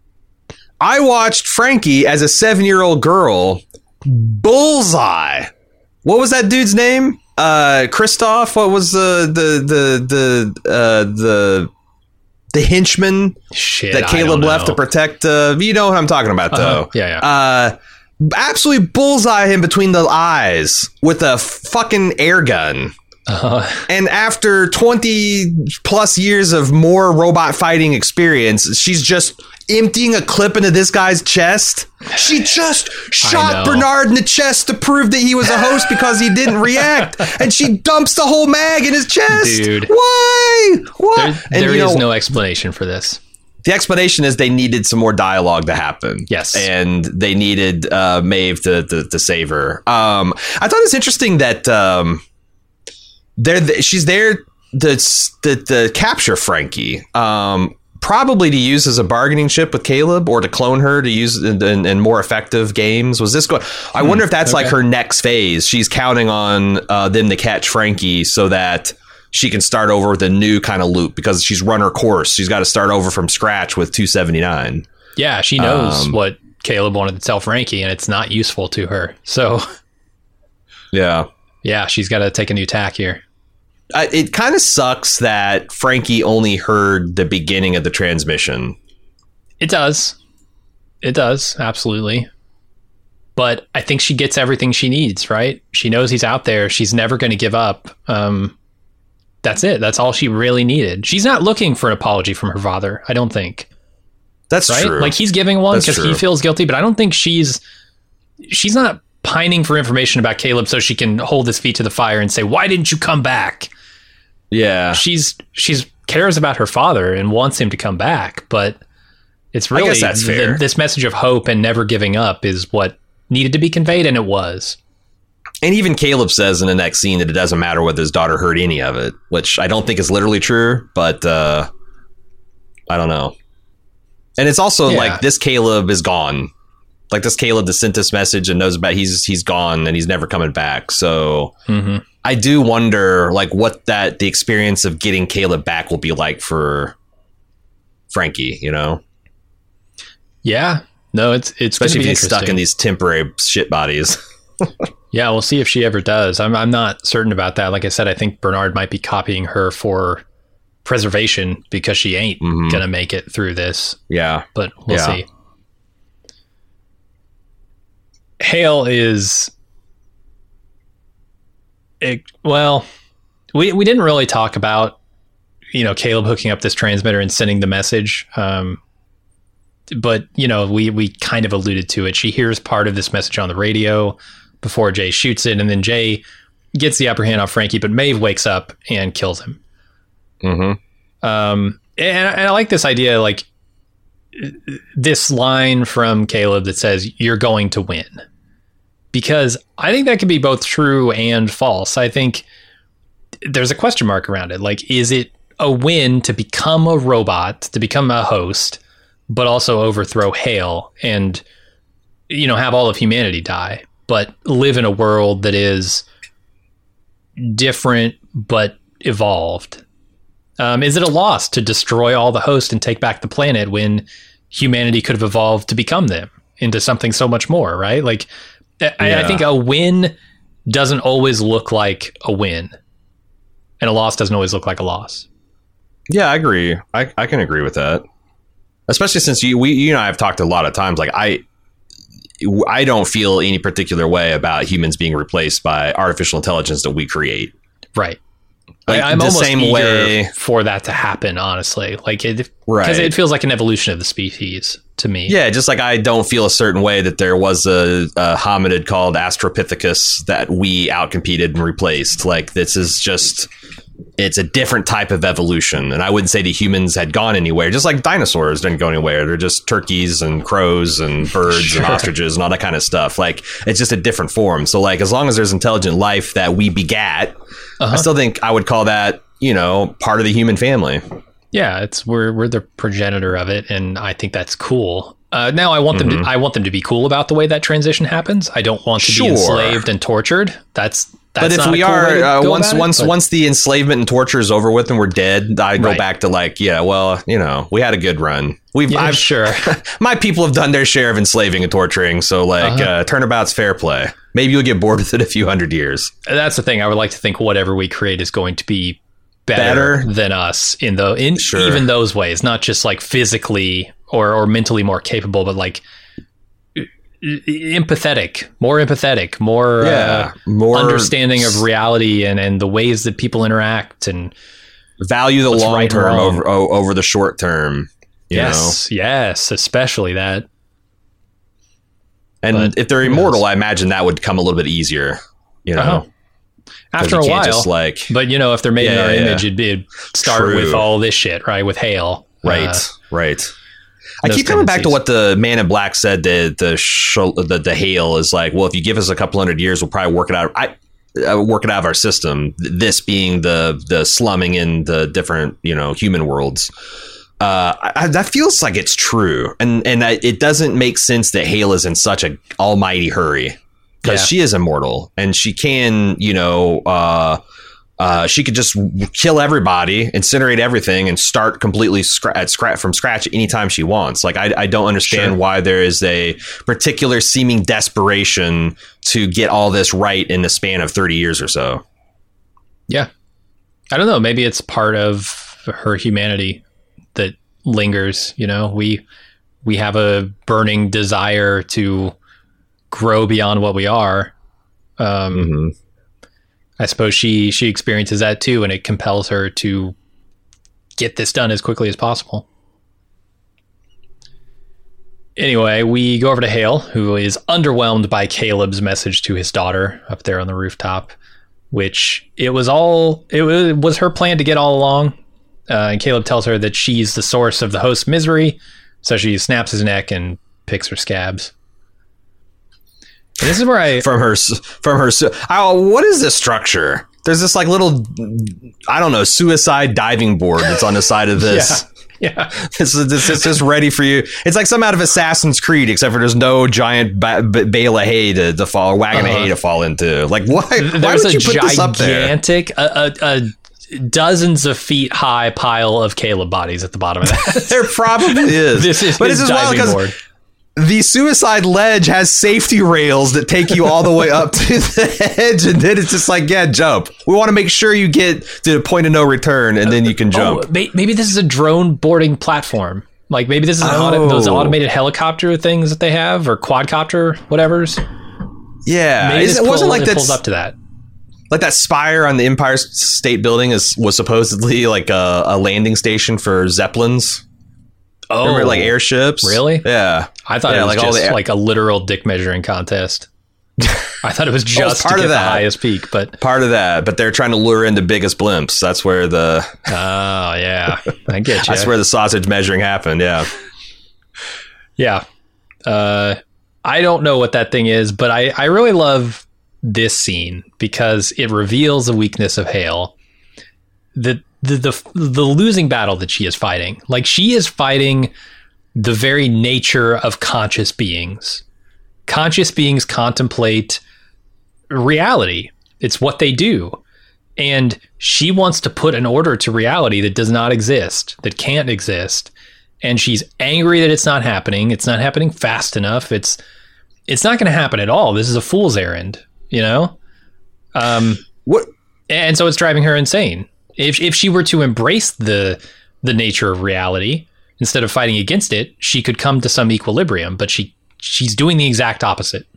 I watched Frankie as a seven-year-old girl. Bullseye. What was that dude's name? Uh, Christoph. What was the the the the uh, the the henchman Shit, that Caleb left to protect? Uh, you know what I'm talking about, though. Uh-huh. Yeah, yeah. Uh, absolutely bullseye him between the eyes with a fucking air gun. Uh-huh. And after twenty plus years of more robot fighting experience, she's just emptying a clip into this guy's chest. She just shot Bernard in the chest to prove that he was a host because he didn't react. And she dumps the whole mag in his chest. Dude. Why? Why? There, there and, is know, no explanation for this. The explanation is they needed some more dialogue to happen. Yes. And they needed uh, Maeve to, to, to save her. Um, I thought it's interesting that... Um, They're th- she's there to, to, to capture Frankie, um, probably to use as a bargaining chip with Caleb, or to clone her to use in, in, in more effective games. Was this going? I hmm, wonder if that's okay. like her next phase. She's counting on uh, them to catch Frankie so that she can start over with a new kind of loop, because she's run her course. She's got to start over from scratch with two seventy-nine. Yeah, she knows um, what Caleb wanted to tell Frankie, and it's not useful to her. So, yeah. Yeah, she's got to take a new tack here. I, it kind of sucks that Frankie only heard the beginning of the transmission. It does. It does. Absolutely. But I think she gets everything she needs, right? She knows he's out there. She's never going to give up. Um, that's it. That's all she really needed. She's not looking for an apology from her father, I don't think. That's right? true. Like, he's giving one That's because he true. feels guilty, but I don't think she's she's not pining for information about Caleb so she can hold his feet to the fire and say, why didn't you come back? Yeah. She's she's cares about her father and wants him to come back, but it's really I guess that's th- fair. this message of hope and never giving up is what needed to be conveyed, and it was. And even Caleb says in the next scene that it doesn't matter whether his daughter heard any of it, which I don't think is literally true, but uh, I don't know. And it's also Yeah. like this Caleb is gone. Like this Caleb that sent this message and knows about he's he's gone and he's never coming back. So Mm-hmm. I do wonder like what that the experience of getting Caleb back will be like for Frankie, you know? Yeah. No, it's it's going to Especially be if he's stuck in interesting. these temporary shit bodies. Yeah, we'll see if she ever does. I'm I'm not certain about that. Like I said, I think Bernard might be copying her for preservation because she ain't Mhm. gonna make it through this. Yeah. But we'll Yeah. see. Hale is it, well, we we didn't really talk about, you know, Caleb hooking up this transmitter and sending the message. Um, but you know, we we kind of alluded to it. She hears part of this message on the radio before Jay shoots it, and then Jay gets the upper hand on Frankie, but Maeve wakes up and kills him. Mm-hmm. Um, and, and I like this idea, like this line from Caleb that says, "You're going to win," because I think that could be both true and false. I think there's a question mark around it. Like, is it a win to become a robot, to become a host, but also overthrow Hale and, you know, have all of humanity die, but live in a world that is different but evolved? Um, is it a loss to destroy all the hosts and take back the planet when humanity could have evolved to become them into something so much more, right? Like, I, Yeah. I think a win doesn't always look like a win, and a loss doesn't always look like a loss. Yeah, I agree. I, I can agree with that. Especially since you we you and I have talked a lot of times. Like I I don't feel any particular way about humans being replaced by artificial intelligence that we create. Right. Like, I, I'm the almost same eager way- for that to happen, honestly. Like, it, because Right. it feels like an evolution of the species to me. Yeah, just like I don't feel a certain way that there was a, a hominid called Astropithecus that we outcompeted and replaced. Like, this is just, it's a different type of evolution. And I wouldn't say the humans had gone anywhere, just like dinosaurs didn't go anywhere. They're just turkeys and crows and birds Sure. and ostriches and all that kind of stuff. Like, it's just a different form. So, like, as long as there's intelligent life that we begat, Uh-huh. I still think I would call that, you know, part of the human family. Yeah, it's we're we're the progenitor of it, and I think that's cool. Uh, now I want them Mm-hmm. to I want them to be cool about the way that transition happens. I don't want to Sure. be enslaved and tortured. That's that's But if not we a cool way are to uh, go once about it, once but- once the enslavement and torture is over with and we're dead, I go Right. back to like, yeah, well, you know, we had a good run. We've Yeah, I've, sure. my people have done their share of enslaving and torturing, so like Uh-huh. uh, turnabout's fair play. Maybe you'll get bored with it a few hundred years. That's the thing. I would like to think whatever we create is going to be better, Better? than us in the in Sure. even those ways, not just like physically or or mentally more capable, but like e- e- empathetic, more empathetic, more Yeah, uh, more understanding of reality and and the ways that people interact and Value the What's long right and term wrong. over o- over the short term. You yes, yes, especially that. know? And But if they're who immortal, knows? I imagine that would come a little bit easier. You know, Uh-huh. 'Cause After you a can't while, just like but you know, if they're made in Yeah, our yeah, image, yeah. it'd, it'd start True. with all this shit, right? With Hale, right, Uh, right. I those keep coming back to tendencies. what the Man in Black said. The the sh- the the Hale is like, well, if you give us a couple hundred years, we'll probably work it out. I uh, work it out of our system. This being the the slumming in the different you know human worlds. Uh, I, I, that feels like it's true, and and I, it doesn't make sense that Hale is in such a almighty hurry because Yeah. she is immortal and she can you know. Uh, Uh, she could just kill everybody, incinerate everything, and start completely scra- at scratch from scratch anytime she wants. Like, I, I don't understand Sure. why there is a particular seeming desperation to get all this right in the span of thirty years or so. Yeah. I don't know. Maybe it's part of her humanity that lingers. You know, we we have a burning desire to grow beyond what we are. Um, mm-hmm. I suppose she she experiences that too, and it compels her to get this done as quickly as possible. Anyway, we go over to Hale, who is underwhelmed by Caleb's message to his daughter up there on the rooftop, which it was all it was, was her plan to get all along. Uh, and Caleb tells her that she's the source of the host's misery, so she snaps his neck and picks her scabs. And this is where I from her from her. Oh, what is this structure? There's this like little, I don't know, suicide diving board that's on the side of this. Yeah. Yeah, this is this is just ready for you. It's like some out of Assassin's Creed, except for there's no giant ba- ba- bale of hay to, to fall, wagon uh-huh. of hay to fall into. Like, why? There's why would you put this up there? Gigantic, a, a, a dozens of feet high pile of Caleb bodies at the bottom of that. There probably is. This is but his this is diving wild board. The suicide ledge has safety rails that take you all the way up to the edge, and then it's just like, yeah, jump. We want to make sure you get to the point of no return, and then you can jump. Oh, maybe this is a drone boarding platform. Like maybe this is oh. auto, those automated helicopter things that they have, or quadcopter, whatever's. Yeah, maybe it wasn't like that. Pulls up to that. Like that spire on the Empire State Building is was supposedly like a, a landing station for Zeppelins. Oh, remember like airships? Really? Yeah. I thought yeah, it was like just all the, like a literal dick measuring contest. I thought it was just oh, part to get of that. the highest peak, but part of that. But they're trying to lure in the biggest blimps. That's where the oh yeah, I get you. That's where the sausage measuring happened. Yeah, yeah. Uh, I don't know what that thing is, but I I really love this scene because it reveals the weakness of Hale. The the the the losing battle that she is fighting, like she is fighting the very nature of conscious beings. Conscious beings contemplate reality. It's what they do. And she wants to put an order to reality that does not exist, that can't exist. And she's angry that it's not happening. It's not happening fast enough. It's it's not going to happen at all. This is a fool's errand, you know? Um, what? And so it's driving her insane. If if she were to embrace the the nature of reality, instead of fighting against it, she could come to some equilibrium, but she she's doing the exact opposite.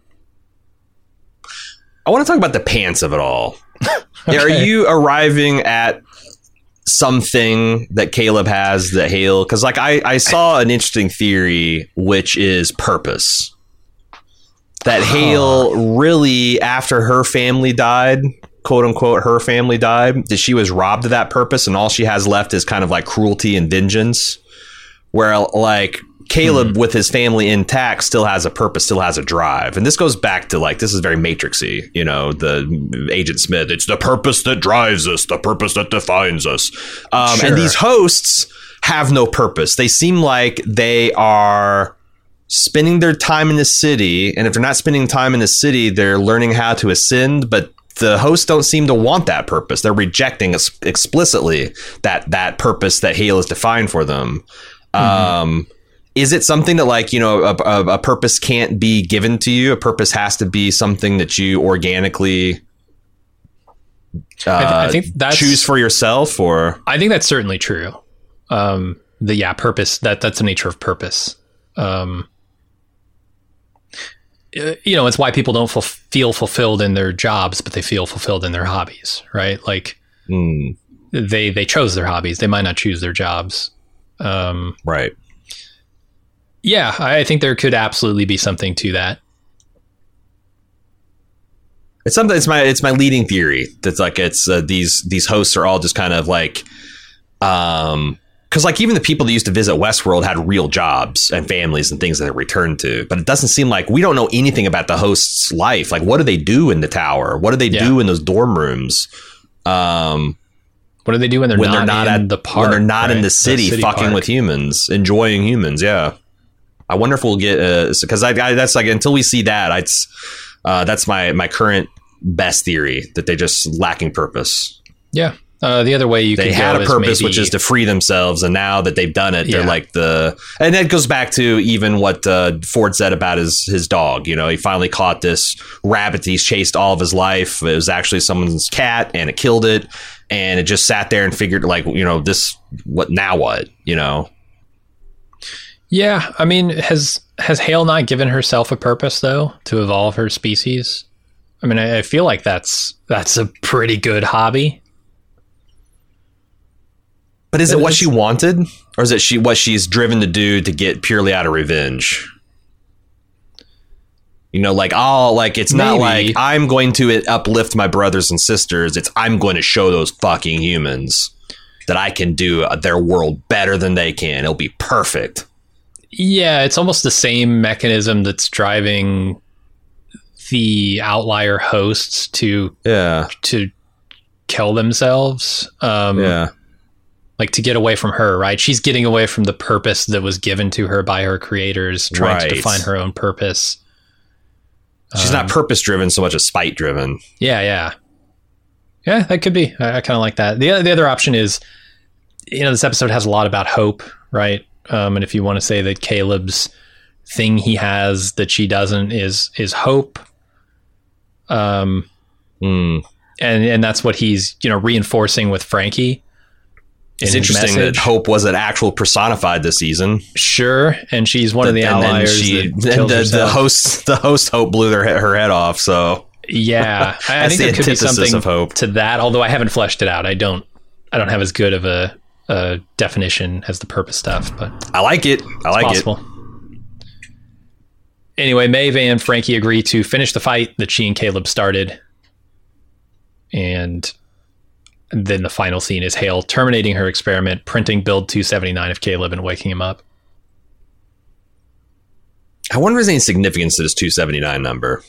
I want to talk about the pants of it all. Okay. Are you arriving at something that Caleb has that Hale? Because like I, I saw an interesting theory, which is purpose. That Hale really, after her family died, quote unquote, her family died, that she was robbed of that purpose, and all she has left is kind of like cruelty and vengeance. Where like Caleb, hmm. with his family intact, still has a purpose, still has a drive. And this goes back to like, this is very Matrixy, you know, the Agent Smith. It's the purpose that drives us, the purpose that defines us. Um, sure. And these hosts have no purpose. They seem like they are spending their time in the city. And if they're not spending time in the city, they're learning how to ascend. But the hosts don't seem to want that purpose. They're rejecting ex- explicitly that that purpose that Hale has defined for them. Mm-hmm. Um, is it something that like, you know, a, a, a purpose can't be given to you? A purpose has to be something that you organically uh, I, th- I think that's, choose for yourself, or? I think that's certainly true. Um, the, yeah, purpose, that that's the nature of purpose. Um, you know, it's why people don't ful- feel fulfilled in their jobs, but they feel fulfilled in their hobbies, right? Like mm. they, they chose their hobbies. They might not choose their jobs. Um, right. Yeah, I think there could absolutely be something to that. It's something. It's my it's my leading theory. That's like it's uh, these these hosts are all just kind of like, um, because like even the people that used to visit Westworld had real jobs and families and things that they returned to. But it doesn't seem like we don't know anything about the host's life. Like, what do they do in the tower? What do they yeah. do in those dorm rooms? Um. What do they do when they're when not, they're not in at the park? When they're not right? in the city, the city fucking park. With humans, enjoying humans. Yeah, I wonder if we'll get because uh, I, I that's like until we see that, I'd uh, that's my my current best theory that they just lacking purpose. Yeah, Uh, the other way you they could had go a purpose, is maybe, which is to free themselves, and now that they've done it, they're Yeah. like the. And that goes back to even what uh, Ford said about his his dog. You know, he finally caught this rabbit that he's chased all of his life. It was actually someone's cat, and it killed it, and it just sat there and figured, like, you know, this what now what you know. Yeah, I mean, has has Hale not given herself a purpose though to evolve her species? I mean, I, I feel like that's that's a pretty good hobby. But is it, It what is- she wanted, or is it she what she's driven to do to get purely out of revenge? You know, like, oh, like it's not Maybe. like I'm going to uplift my brothers and sisters. It's I'm going to show those fucking humans that I can do their world better than they can. It'll be perfect. Yeah, it's almost the same mechanism that's driving the outlier hosts to Yeah, to kill themselves. Um, yeah, like to get away from her, right? She's getting away from the purpose that was given to her by her creators, trying Right. to define her own purpose. she's not purpose driven so much as spite driven. Yeah, yeah. Yeah, that could be. I, I kind of like that. The, the other option is, you know, this episode has a lot about hope, right? Um, and if you want to say that Caleb's thing he has that she doesn't is is hope. Um, Mm. and, and that's what he's, you know, reinforcing with Frankie. It's in his interesting message. that Hope wasn't actual personified this season. Sure, and she's one of the and then outliers. she, that and kills the, the herself. host, the host Hope blew their he- her head off. So Yeah, I, I That's think the there could be antithesis something of hope. to that. Although I haven't fleshed it out, I don't. I don't have as good of a, a definition as the purpose stuff, but I like it. I like it. possible. Anyway, Maeve and Frankie agree to finish the fight that she and Caleb started, and then the final scene is Hale terminating her experiment, printing build two seventy-nine of Caleb, and waking him up. I wonder if there's any significance to this two seventy-nine number.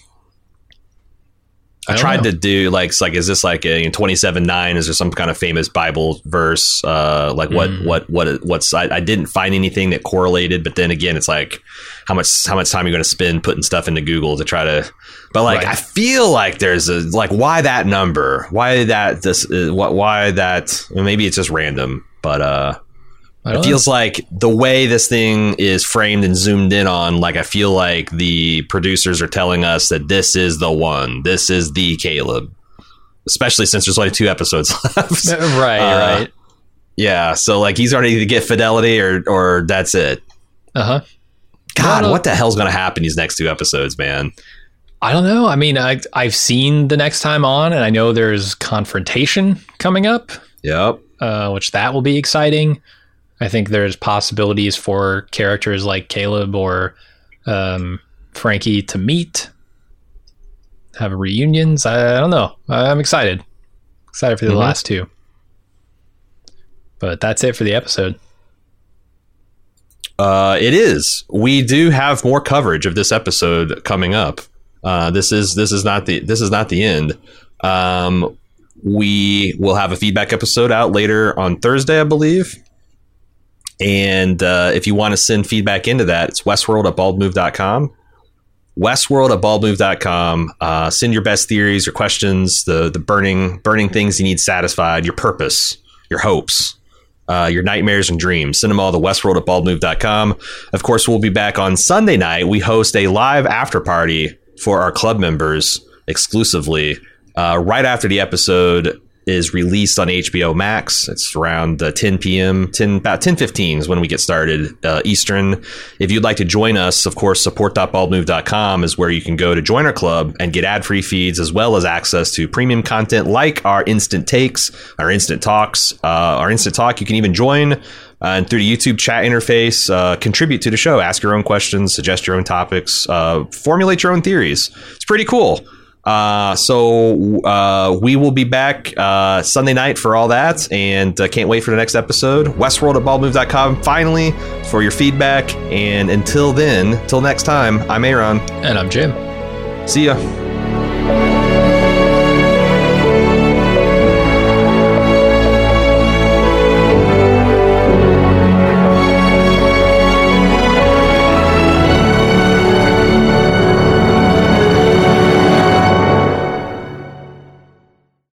I, I don't tried know. to do like, it's like, is this like a twenty-seven nine? Is there some kind of famous Bible verse? Uh, like what, Mm. what, what, what's, I, I didn't find anything that correlated, but then again, it's like how much, how much time you're going to spend putting stuff into Google to try to, but like, Right. I feel like there's a, like, why that number? Why that, this, uh, what, why that, well, maybe it's just random, but, uh, I it don't feels like the way this thing is framed and zoomed in on, like, I feel like the producers are telling us that this is the one. This is the Caleb. Especially since there's only two episodes left. know. right, Uh, right. Yeah, so, like, he's already to get fidelity or or that's it. Uh huh. God, No, no. what the hell's going to happen these next two episodes, man? I don't know. I mean, I, I've seen the next time on, and I know there's confrontation coming up, Yep. uh, which that will be exciting. I think there's possibilities for characters like Caleb or um, Frankie to meet, have reunions. I, I don't know. I'm excited. Excited for the Mhm. last two. But that's it for the episode. Uh, it is. We do have more coverage of this episode coming up. Uh, this is this is not the this is not the end. Um, we will have a feedback episode out later on Thursday, I believe. And uh, if you want to send feedback into that, it's westworld at baldmove dot com. Westworld at baldmove dot com. Uh, send your best theories, your questions, the the burning burning things you need satisfied, your purpose, your hopes. Uh, your nightmares and dreams. Send them all to westworld at baldmove dot com. Of course, we'll be back on Sunday night. We host a live after party for our club members exclusively. Uh, right after the episode is released on H B O Max. It's around uh, ten p.m., ten, about ten fifteen is when we get started uh, Eastern. If you'd like to join us, of course, support dot baldmove dot com is where you can go to join our club and get ad-free feeds as well as access to premium content like our instant takes, our instant talks, uh, our instant talk. You can even join uh, and through the YouTube chat interface, uh, contribute to the show, ask your own questions, suggest your own topics, uh, formulate your own theories. It's pretty cool. Uh, so uh, we will be back uh, Sunday night for all that, and uh, can't wait for the next episode. Westworld at baldmove dot com, finally, for your feedback. And until then, till next time, I'm Aaron. And I'm Jim. See ya.